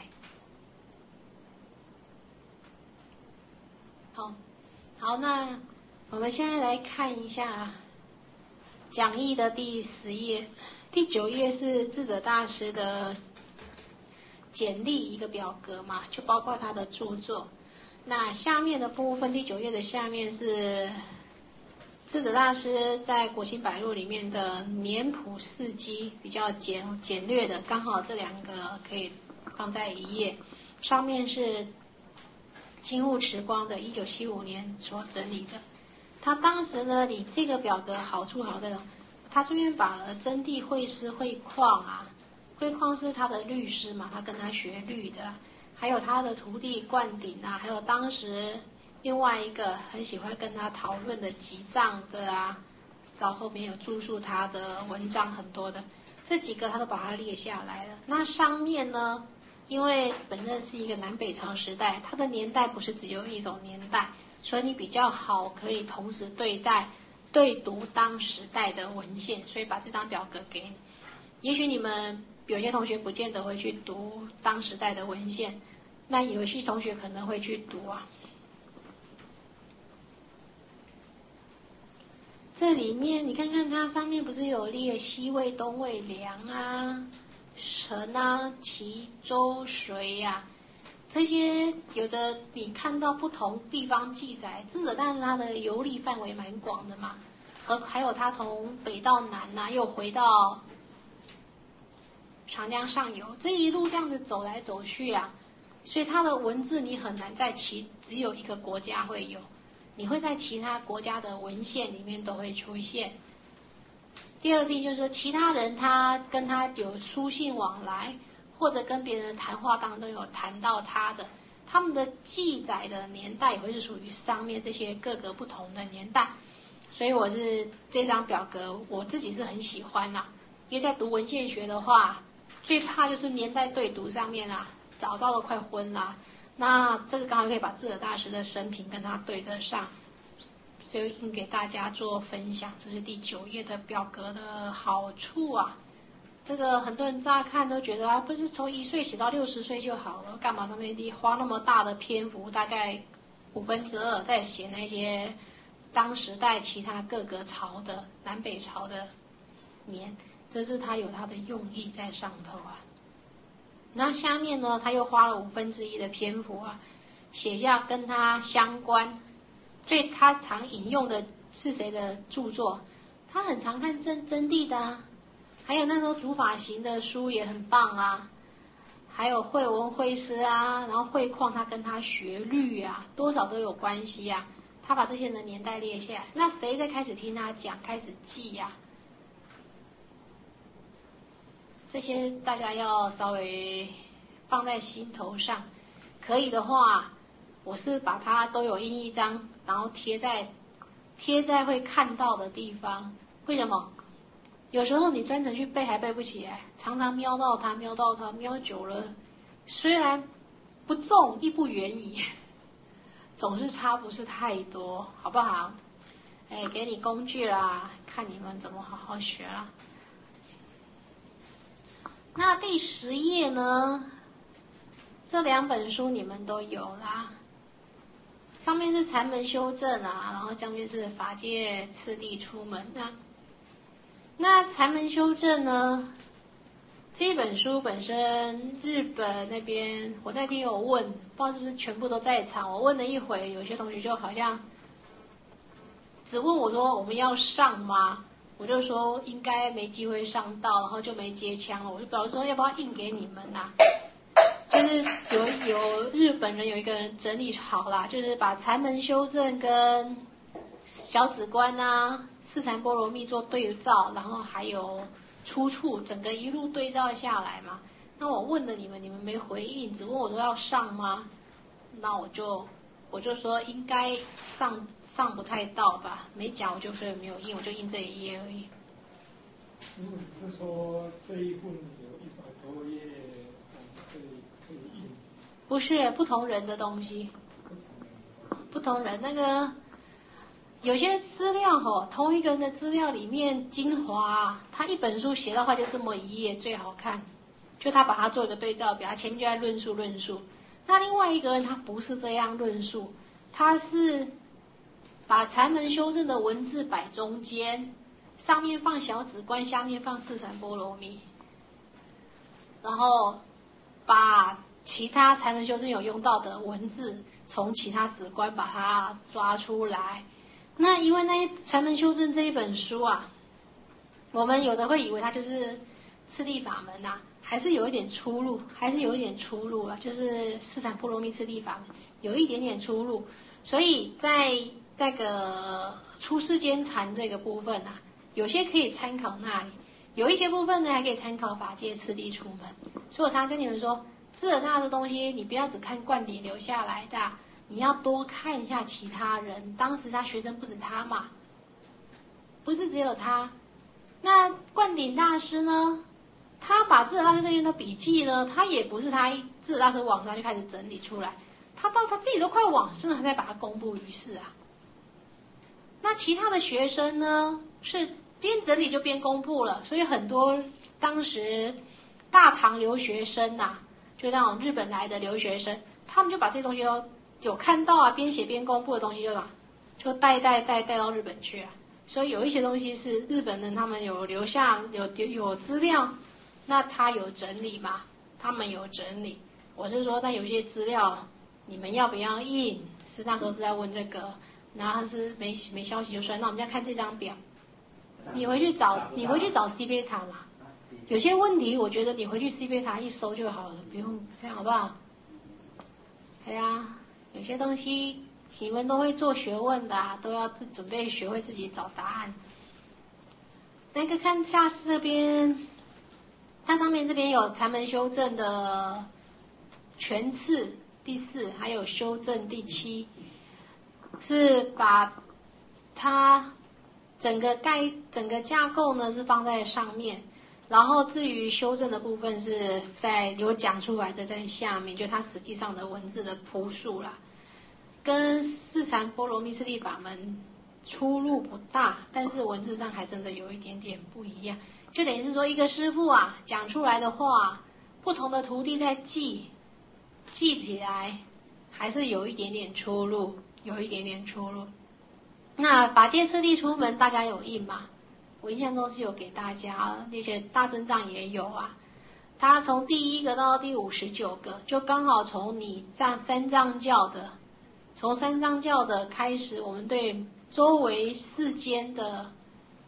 好，好，那我们现在来看一下讲义的第十页，第九页是智者大师的简历一个表格嘛，就包括他的著作。那下面的部分，第九页的下面是智者大师在国清百录里面的年谱事迹，比较简简略的，刚好这两个可以放在一页。上面是金户持光的一九七五年所整理的。他当时呢，你这个表格好处好在哪？他顺便把了真谛慧师慧旷啊，慧旷是他的律师嘛，他跟他学律的，还有他的徒弟灌顶啊，还有当时另外一个很喜欢跟他讨论的吉藏的啊，到后面有著述他的文章很多的，这几个他都把它列下来了。那上面呢，因为本身是一个南北朝时代，它的年代不是只有一种年代，所以你比较好可以同时对待对读当时代的文献，所以把这张表格给你。也许你们有些同学不见得会去读当时代的文献，那有些同学可能会去读啊。这里面你看看它上面不是有列西魏、东魏、梁啊、陈啊、齐、周、隋呀、啊，这些有的你看到不同地方记载，智者但是它的游历范围蛮广的嘛，和还有它从北到南啊，又回到长江上游，这一路这样子走来走去啊，所以它的文字你很难在其只有一个国家会有。你会在其他国家的文献里面都会出现。第二件就是说，其他人他跟他有书信往来，或者跟别人的谈话当中有谈到他的，他们的记载的年代也会是属于上面这些各个不同的年代。所以我是这张表格我自己是很喜欢啦、啊，因为在读文献学的话，最怕就是年代对读上面啊，找到了快昏啦。那这个刚好可以把智者大师的生平跟他对得上，所以应给大家做分享。这是第九页的表格的好处啊。这个很多人乍看都觉得啊，不是从一岁写到六十岁就好了，干嘛上面花那么大的篇幅，大概五分之二在写那些当时代其他各个朝的南北朝的年，这是他有他的用意在上头啊。那下面呢，他又花了五分之一的篇幅啊，写下跟他相关，最他常引用的是谁的著作？他很常看真真谛的啊， 还有那时候主法行的书也很棒啊，还有慧文慧师啊，然后慧旷他跟他学律啊，多少都有关系啊。他把这些人的年代列下来，那谁在开始听他讲，开始记呀、啊？这些大家要稍微放在心头上。可以的话，我是把它都有印一张，然后贴在贴在会看到的地方。为什么？有时候你专程去背还背不起来，常常瞄到它，瞄到它，瞄久了，虽然不重亦不远矣，总是差不是太多，好不好？哎，给你工具啦，看你们怎么好好学啦。那第十页呢？这两本书你们都有啦，上面是禅门修正啊，然后下面是法界次第出门啊。那禅门修正呢？这本书本身日本那边我那天有问，不知道是不是全部都在场，我问了一回，有些同学就好像只问我说我们要上吗？我就说应该没机会上到，然后就没接枪了。我就表示说要不要印给你们啊？就是有有日本人有一个人整理好啦，就是把禅门修正跟小止观啊、四禅波罗蜜做对照，然后还有出处，整个一路对照下来嘛。那我问了你们，你们没回应，只问我说要上吗？那我就我就说应该上上不太到吧，没讲我就说没有印，我就印这一页而已。 如果你是说这一份有一百多页，可以可以印？ 不是不同人的东西，不同人那个有些资料吼，同一个人的资料里面精华，他一本书写的话就这么一页最好看，就他把它做一个对照表，他前面就在论述论述。那另外一个人他不是这样论述，他是把禅门修正的文字摆中间，上面放小止观，下面放四禅波罗蜜，然后把其他禅门修正有用到的文字从其他止观把它抓出来。那因为那禅门修正这一本书啊，我们有的会以为它就是次第法门啊，还是有一点出入，还是有一点出入啊，就是四禅波罗蜜次第法门有一点点出入。所以在那个出世间禅这个部分啊，有些可以参考那里，有一些部分呢还可以参考法界次第出门。所以我常常跟你们说，智者大的东西你不要只看灌顶留下来的，你要多看一下其他人，当时他学生不止他嘛，不是只有他。那灌顶大师呢，他把智者大师这边的笔记呢，他也不是他智者大师往生他就开始整理出来，他到他自己都快往生了，他才把它公布于世啊。那其他的学生呢，是边整理就边公布了，所以很多当时大唐留学生啊，就那种日本来的留学生，他们就把这些东西都有看到啊，边写边公布的东西就把就带带带带到日本去啊。所以有一些东西是日本人他们有留下有有资料，那他有整理嘛，他们有整理。我是说，但有些资料你们要不要印？是那时候是在问这个，然后是没没消息就算。那我们再看这张表，你回去找你回去找 C 贝塔嘛。有些问题我觉得你回去 C 贝塔一搜就好了，不用这样好不好？对啊，有些东西你们都会做学问的啊，都要自准备学会自己找答案。那个看下这边，它上面这边有禅门修正的全次第四，还有修正第七，是把它整个概整个架构呢是放在上面，然后至于修正的部分是在有讲出来的在下面，就它实际上的文字的铺述啦，跟四禅波罗蜜次第法门出入不大，但是文字上还真的有一点点不一样。就等于是说，一个师父啊讲出来的话，不同的徒弟在记记起来，还是有一点点出入，有一点点出入。那法界次第出门，大家有印吗？我印象中是有给大家，那些大正藏也有啊。他从第一个到第五十九个，就刚好从你藏三藏教的，从三藏教的开始，我们对周围世间的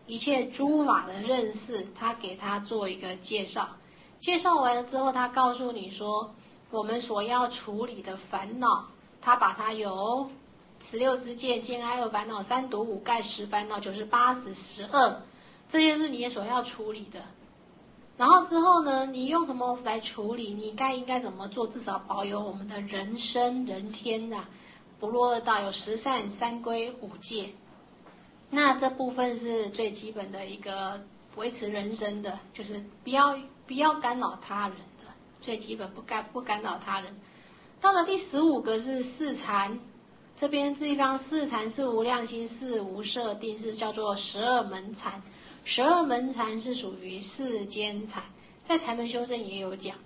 一切诸法的认识，他给他做一个介绍。介绍完了之后，他告诉你说，我们所要处理的烦恼，他把它由十六支见、见爱恶烦恼、三毒五盖十烦恼、九十八十十二，这些是你所要处理的。然后之后呢，你用什么来处理？你该应该怎么做？至少保有我们的人身、人天呐、啊，不落恶道，有十善、三规、五戒。那这部分是最基本的一个维持人生的，就是不要不要干扰他人的，最基本不干不干扰他人。到了第十五个是四禅，这边这地方四禅是无量心、是无设定，是叫做十二门禅。十二门禅是属于世间禅，在禅门修正也有讲。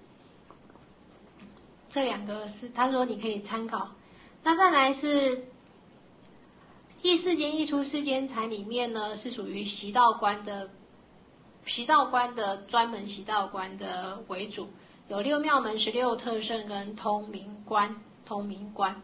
这两个是他说你可以参考。那再来是异世间异出世间禅里面呢，是属于习道观的习道观的专门习道观的为主，有六妙门、十六特胜跟通明观。通明观，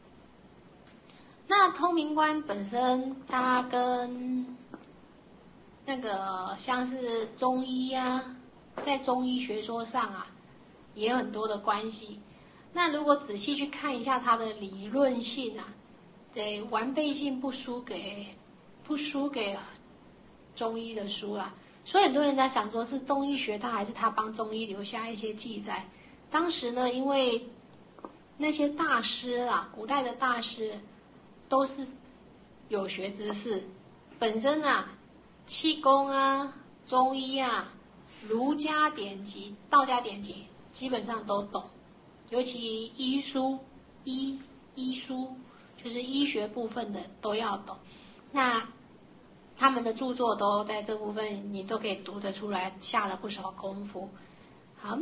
那通明观本身它跟那个像是中医啊，在中医学说上啊，也有很多的关系。那如果仔细去看一下它的理论性啊，对，完备性不输给不输给中医的书啦。所以很多人在想说，是中医学它还是他帮中医留下一些记载？当时呢，因为那些大师啊，古代的大师都是有学之士，本身啊。气功啊、中医啊、儒家典籍、道家典籍基本上都懂，尤其医书、医医书就是医学部分的都要懂。那他们的著作都在这部分，你都可以读得出来，下了不少功夫。好，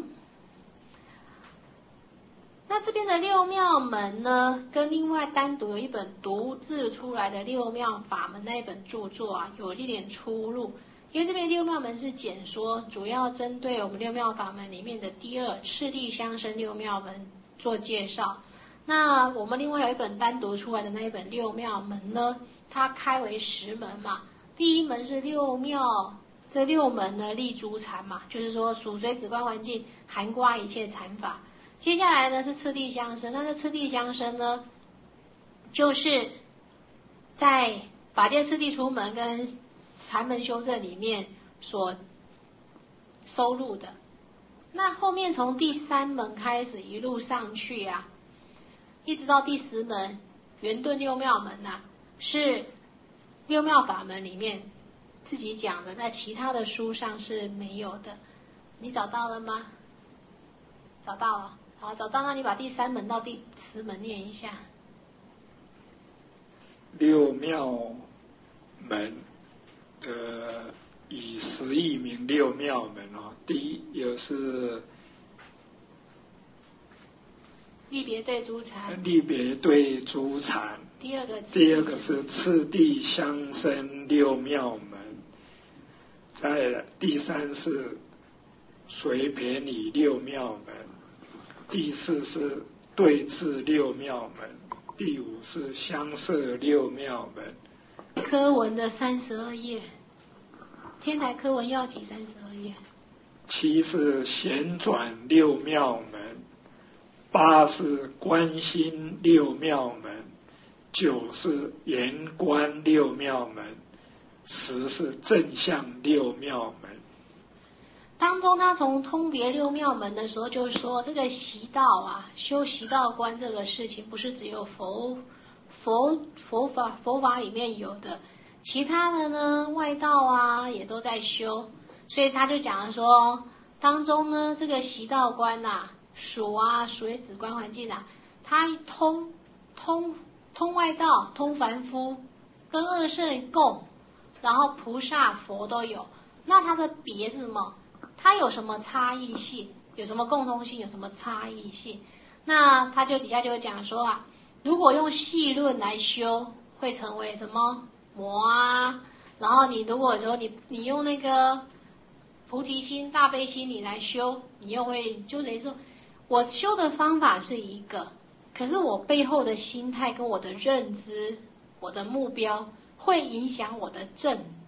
那这边的六妙门呢，跟另外单独有一本独自出来的六妙法门那一本著作啊，有一点出入。因为这边六妙门是简说，主要针对我们六妙法门里面的第二次第相生六妙门做介绍。那我们另外有一本单独出来的那一本六妙门呢，它开为十门嘛。第一门是六妙，这六门呢立诸禅嘛，就是说属随止观环境，涵括一切禅法。接下来呢是次第相生，那这次第相生呢，就是在法界次第出门跟禅门修正里面所收录的。那后面从第三门开始一路上去啊，一直到第十门圆顿六妙门啊，是六妙法门里面自己讲的，在其他的书上是没有的。你找到了吗？找到了。好，找到，那你把第三门到第十门念一下。 六妙门的以十义名六妙门啊，第一也是立别对诸禅， 立别对诸禅。 第二个， 第二个是次第相生六妙门，再第三是随别理六妙门。第四是对治六妙门，第五是相摄六妙门。 科文的三十二页，天台科文要集三十二页。 七是旋转六妙门，八是观心六妙门，九是圆观六妙门，十是正向六妙门。 当中他从通别六妙门的时候就说，这个习道啊，修习道观这个事情不是只有佛佛佛法佛法里面有的，其他的呢外道啊也都在修。所以他就讲了说，当中呢这个习道观啊，属啊随止观环境啊，它通通通外道、通凡夫，跟二圣共，然后菩萨佛都有。那它的别是什么？它有什么差异性？有什么共同性？有什么差异性？那他就底下就讲说啊，如果用细论来修，会成为什么魔啊？然后你如果说你你用那个菩提心、大悲心你来修，你又会就等于说，我修的方法是一个，可是我背后的心态跟我的认知、我的目标，会影响我的正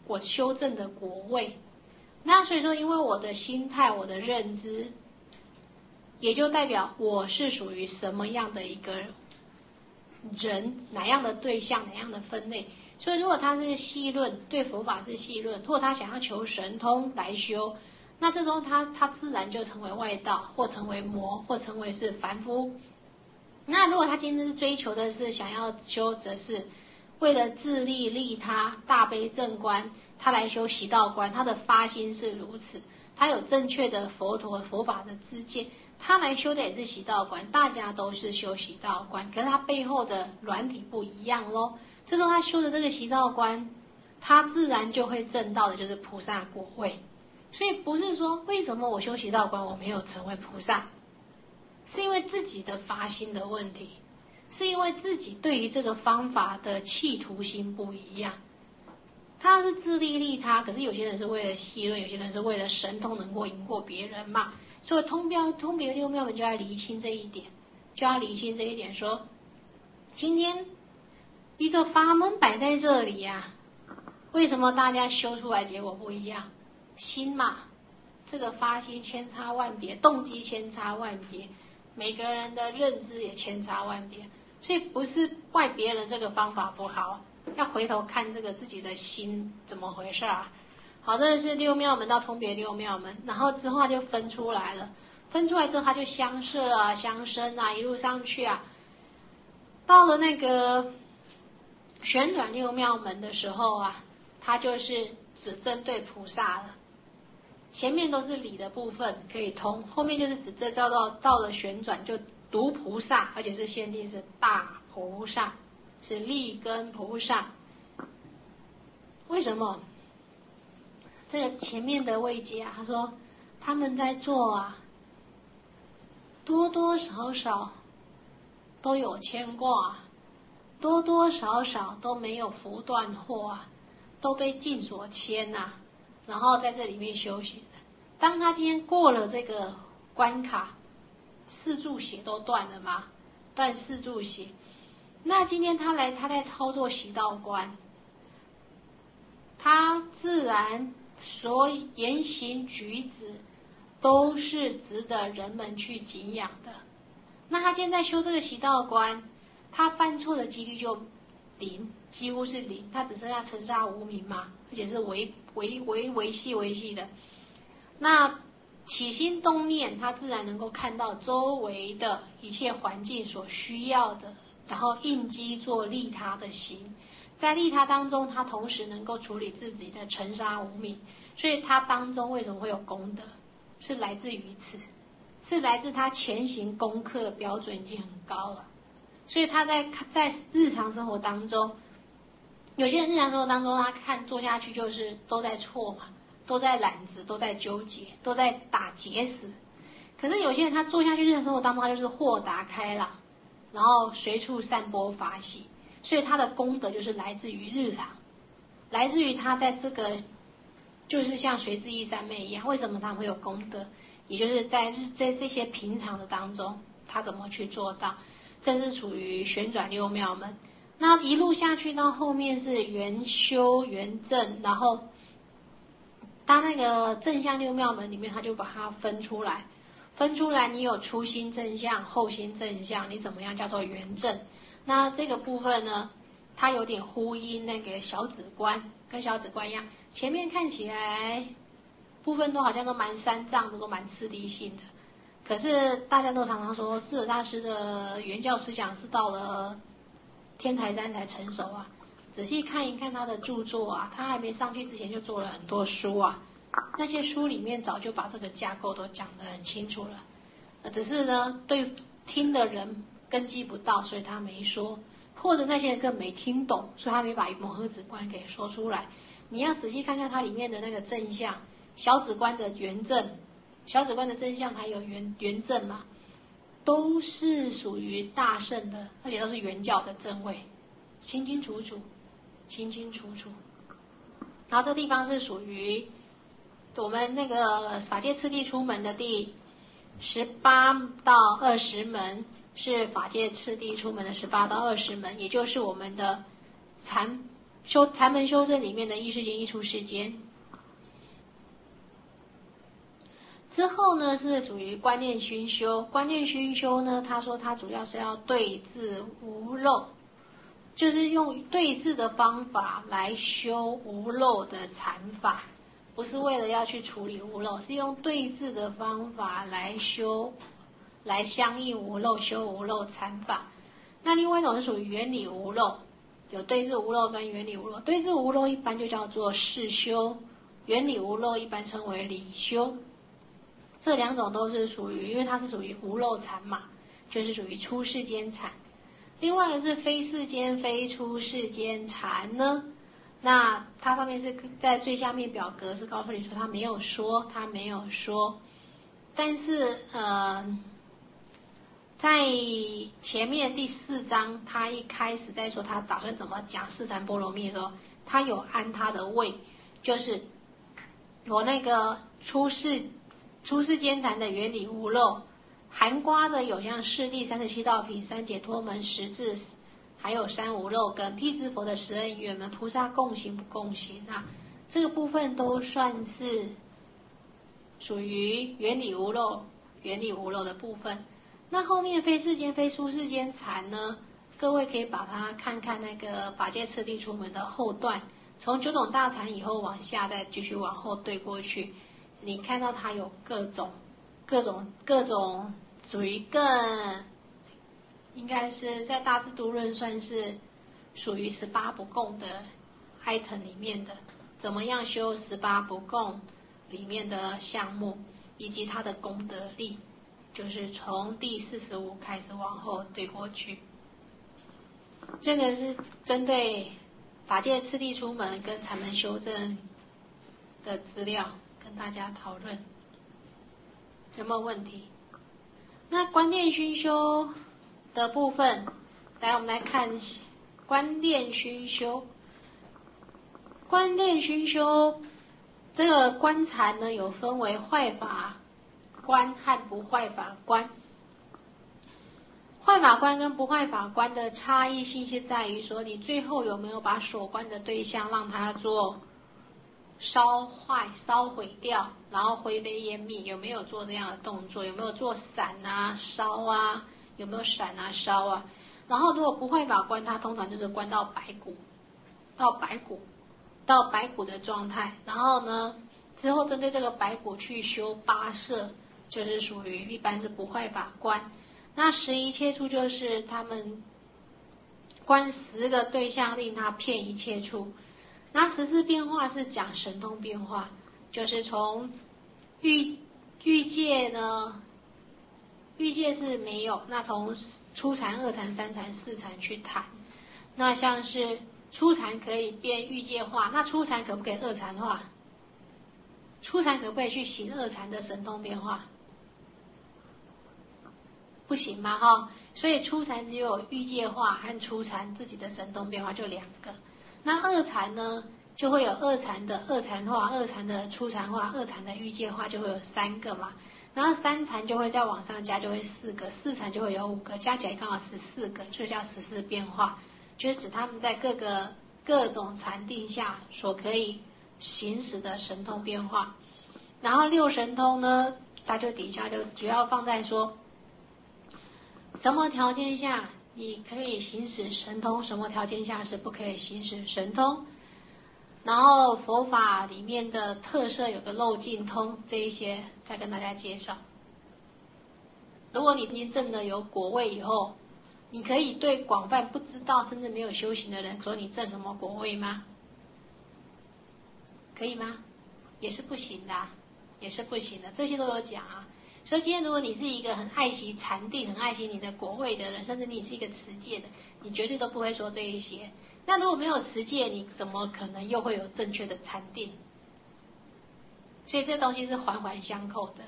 我修正的果位。那所以说，因为我的心态、我的认知，也就代表我是属于什么样的一个人，哪样的对象，哪样的分类。所以如果他是细论，对佛法是细论，或他想要求神通来修，那这时候他他自然就成为外道，或成为魔，或成为是凡夫。那如果他今天是追求的是想要修，则是为了自利利他，大悲正观，他来修习道观，他的发心是如此，他有正确的佛陀佛法的知见，他来修的也是习道观，大家都是修习道观，可是他背后的软体不一样咯。这时候他修的这个习道观，他自然就会证到的就是菩萨果位。所以不是说为什么我修习道观我没有成为菩萨，是因为自己的发心的问题，是因为自己对于这个方法的企图心不一样。他是自利利他，可是有些人是为了细论，有些人是为了神通能够赢过别人嘛。所以通标通别六妙门就要厘清这一点，就要厘清这一点，说今天一个法门摆在这里呀、啊，为什么大家修出来结果不一样？心嘛，这个发心千差万别，动机千差万别，每个人的认知也千差万别，所以不是怪别人这个方法不好，要回头看这个自己的心怎么回事啊。好，这是六妙门到通别六妙门，然后之后他就分出来了，分出来之后他就相摄啊、相生啊，一路上去啊，到了那个旋转六妙门的时候啊，他就是只针对菩萨了。前面都是理的部分可以通，后面就是只针到到到了旋转就独菩萨，而且是限定是大菩萨，是立根菩萨。为什么？这个前面的位阶啊，他说他们在做啊，多多少少都有牵挂，多多少少都没有福断惑啊，都被境所牵呐、啊，然后在这里面修行的。当他今天过了这个关卡，四柱血都断了嘛，断四柱血，那今天他来他在操作习道观，他自然所言行举止都是值得人们去敬仰的。那他现在修这个习道观，他犯错的几率就零，几乎是零，他只剩下尘沙无明嘛，而且是维维维维系维系的。那起心动念，他自然能够看到周围的一切环境所需要的，然后应机做利他的行，在利他当中，他同时能够处理自己的尘沙无明，所以他当中为什么会有功德，是来自于此，是来自他前行功课标准已经很高了。所以他在在日常生活当中，有些人日常生活当中他看做下去就是都在错嘛，都在懒子，都在纠结，都在打结死。可是有些人他做下去日常生活当中，他就是豁达开朗，然后随处散播法喜，所以他的功德就是来自于日常，来自于他在这个就是像随智一三昧一样，为什么他会有功德？也就是在日在这些平常的当中，他怎么去做到？这是属于旋转六妙门。那一路下去到后面是圆修圆正，然后他那个正向六妙门里面，他就把它分出来，分出来你有初心正向、后心正向，你怎么样叫做圆正？那这个部分呢，它有点呼应那个小止观，跟小止观一样，前面看起来部分都好像都蛮三藏的，都蛮次第性的。可是大家都常常说，智者大师的原教思想是到了天台山才成熟啊。仔细看一看他的著作啊，他还没上去之前就做了很多书啊，那些书里面早就把这个架构都讲得很清楚了，只是呢对听的人根基不到，所以他没说，或者那些人更没听懂，所以他没把摩诃止观给说出来。你要仔细看看它里面的那个正向，小止观的圆正，小止观的正向还有圆圆正嘛，都是属于大圣的，而且都是原教的正位，清清楚楚清清楚楚。然后这地方是属于我们那个法界次第出门的第十八到二十门，是法界次第出门的十八到二十门，也就是我们的禅修禅门修正里面的意识间、意出世间。之后呢是属于观念熏修，观念熏修呢，他说他主要是要对治无漏，就是用对治的方法来修无漏的禅法，不是为了要去处理无漏，是用对治的方法来修，来相应无漏，修无漏禅法。那另外一种是属于原理无漏，有对治无漏跟原理无漏。对治无漏一般就叫做事修，原理无漏一般称为理修。这两种都是属于，因为它是属于无漏禅嘛，就是属于出世间禅。另外的是非世间非出世间禅呢，那它上面是在最下面表格是告诉你说它没有说，它没有说，但是呃，在前面第四章，他一开始在说他打算怎么讲四禅波罗蜜的时候，他有按他的位，就是我那个出世出世间禅的原理无漏，含括的有像释地、三十七道品、三解脱门、十智，还有三无漏跟辟支佛的十恩缘门，菩萨共行不共行啊，这个部分都算是属于原理无漏、原理无漏的部分。那后面非世间非出世间禅呢，各位可以把它看看那个法界次第出门的后段，从九种大禅以后往下再继续往后对过去，你看到它有各种各种各种属于更应该是在大智度论算是属于十八不共的 item 里面的，怎么样修十八不共里面的项目以及它的功德力，就是从第四十五开始往后对过去。这个是针对法界次第出门跟禅门修正的资料跟大家讨论，有没有问题？那观念熏修的部分，来我们来看观念熏修。观念熏修这个观禅呢，有分为坏法观和不坏法观。坏法观跟不坏法观的差异性是在于说，你最后有没有把所观的对象让它做烧坏、烧毁掉，然后灰飞烟灭，有没有做这样的动作？有没有做散啊、烧啊？有没有闪啊、烧啊？然后如果不坏法观，它通常就是观到白骨，到白骨，到白骨的状态，然后呢，之后针对这个白骨去修八摄，就是属于一般是不坏法观。那十一切处就是他们观十个对象，令他遍一切处。那十四变化是讲神通变化，就是从欲欲界呢，欲界是没有，那从初禅、二禅、三禅、四禅去谈。那像是初禅可以变欲界化，那初禅可不可以二禅化？初禅可不可以去行二禅的神通变化？不行嘛哈，所以初禅只有欲界化和初禅自己的神通变化就两个。那二禅呢，就会有二禅的二禅化、二禅的初禅化、二禅的欲界化，就会有三个嘛。然后三禅就会再往上加，就会四个，四禅就会有五个，加起来刚好十四个，就叫十四变化，就是指他们在各个各种禅定下所可以行使的神通变化。然后六神通呢，它就底下就主要放在说，什么条件下你可以行使神通，什么条件下是不可以行使神通。然后佛法里面的特色有个漏尽通，这一些再跟大家介绍。如果你已经证了有果位以后，你可以对广泛不知道真正没有修行的人说你证什么果位吗？可以吗？也是不行的、啊、也是不行的，这些都有讲啊。所以今天如果你是一个很爱惜禅定、很爱惜你的果位的人，甚至你是一个持戒的，你绝对都不会说这一些。那如果没有持戒，你怎么可能又会有正确的禅定？所以这东西是环环相扣的。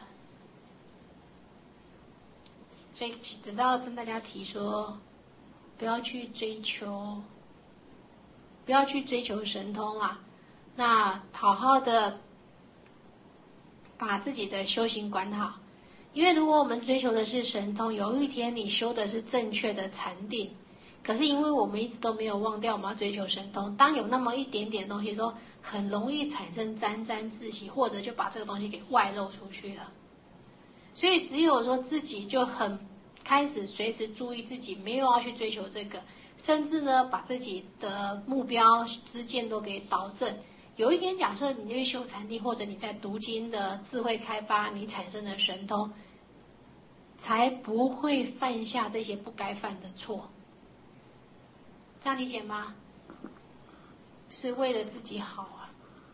所以只是要跟大家提说，不要去追求，不要去追求神通啊。那好好的把自己的修行管好。因为如果我们追求的是神通，有一天你修的是正确的禅定， 可是因为我们一直都没有忘掉我们要追求神通，当有那么一点点东西的时候，很容易产生沾沾自喜，或者就把这个东西给外露出去了。所以只有说自己就很开始随时注意自己没有要去追求这个，甚至呢把自己的目标知见都给导正。有一天假设你去修禅定，或者你在读经的智慧开发，你产生的神通，才不会犯下这些不该犯的错。这样理解吗？是为了自己好啊。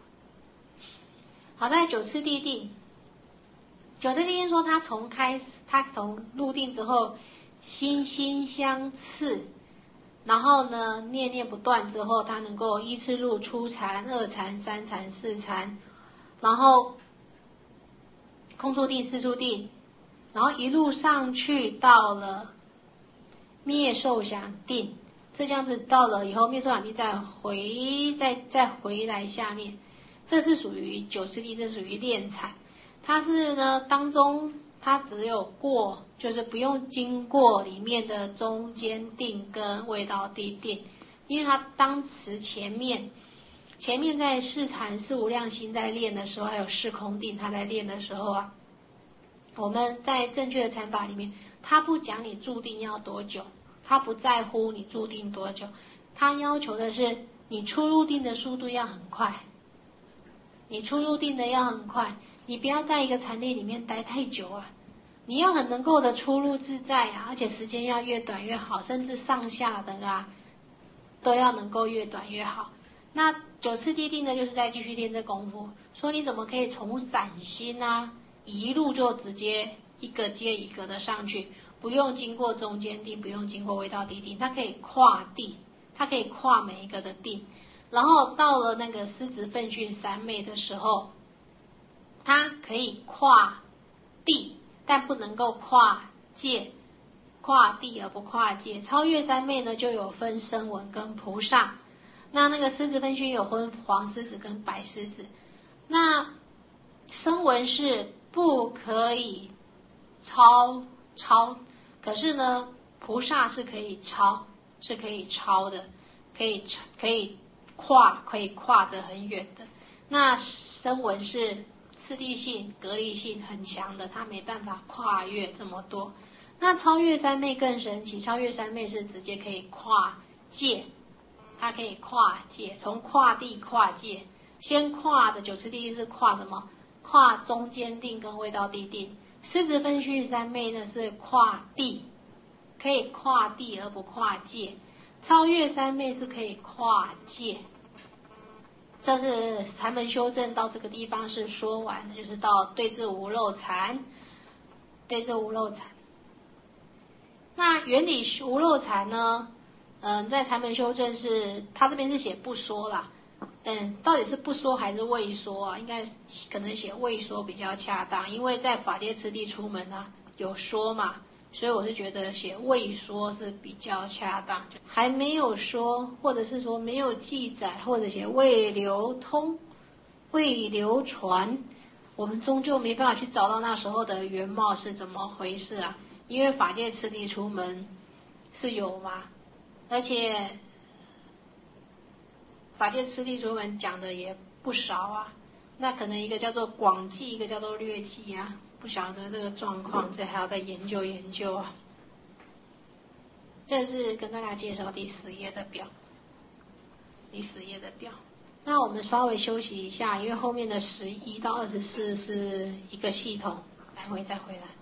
好，在九次地定，九次地定说他从开始，他从入定之后，心心相刺，然后呢念念不断之后，他能够依次入初禅、二禅、三禅、四禅，然后空处定、四处定，然后一路上去到了灭受想定。这样子到了以后，灭受想定再回再再回来下面，这是属于九次地，这属于炼禅。它是呢当中它只有过，就是不用经过里面的中间定跟味道地定，因为它当时前面前面在四禅四无量心在练的时候，还有四空定他在练的时候啊，我们在正确的禅法里面，他不讲你注定要多久，他不在乎你注定多久，他要求的是你出入定的速度要很快，你出入定的要很快，你不要在一个禅定里面待太久啊，你要很能够的出入自在啊，而且时间要越短越好，甚至上下的啊都要能够越短越好。那九次地定呢，就是在继续练这功夫，说你怎么可以从散心啊一路就直接一个接一个的上去，不用经过中间定，不用经过味道地定，它可以跨地，它可以跨每一个的定，然后到了那个师职分训三昧的时候，它可以跨地，但不能够跨界，跨地而不跨界。超越三昧呢，就有分声闻跟菩萨。那那个狮子分训有分黄狮子跟白狮子。那声闻是不可以超超，可是呢，菩萨是可以超，是可以超的，可以可以跨，可以跨得很远的。那声闻是次第性、格力性很强的，它没办法跨越这么多。那超越三昧更神奇，超越三昧是直接可以跨界，它可以跨界，从跨地跨界。先跨的九次地定是跨什么？跨中间定跟味道地定。狮子分训三昧呢是跨地，可以跨地而不跨界。超越三昧是可以跨界。这是禅门修正到这个地方是说完的，就是到对治无漏禅，对治无漏禅。那原理无漏禅呢？嗯、呃，在禅门修正是，他这边是写不说啦。嗯，到底是不说还是未说啊？应该可能写未说比较恰当，因为在法界次第出门啊有说嘛，所以我是觉得写未说是比较恰当。还没有说，或者是说没有记载，或者写未流通、未流传，我们终究没办法去找到那时候的原貌是怎么回事啊？因为法界次第出门是有嘛，而且法界次第出门讲的也不少啊，那可能一个叫做广记，一个叫做略记啊，不晓得这个状况，这还要再研究研究啊。这是跟大家介绍第十页的表，第十页的表。那我们稍微休息一下，因为后面的十一到二十四是一个系统，来回再回来。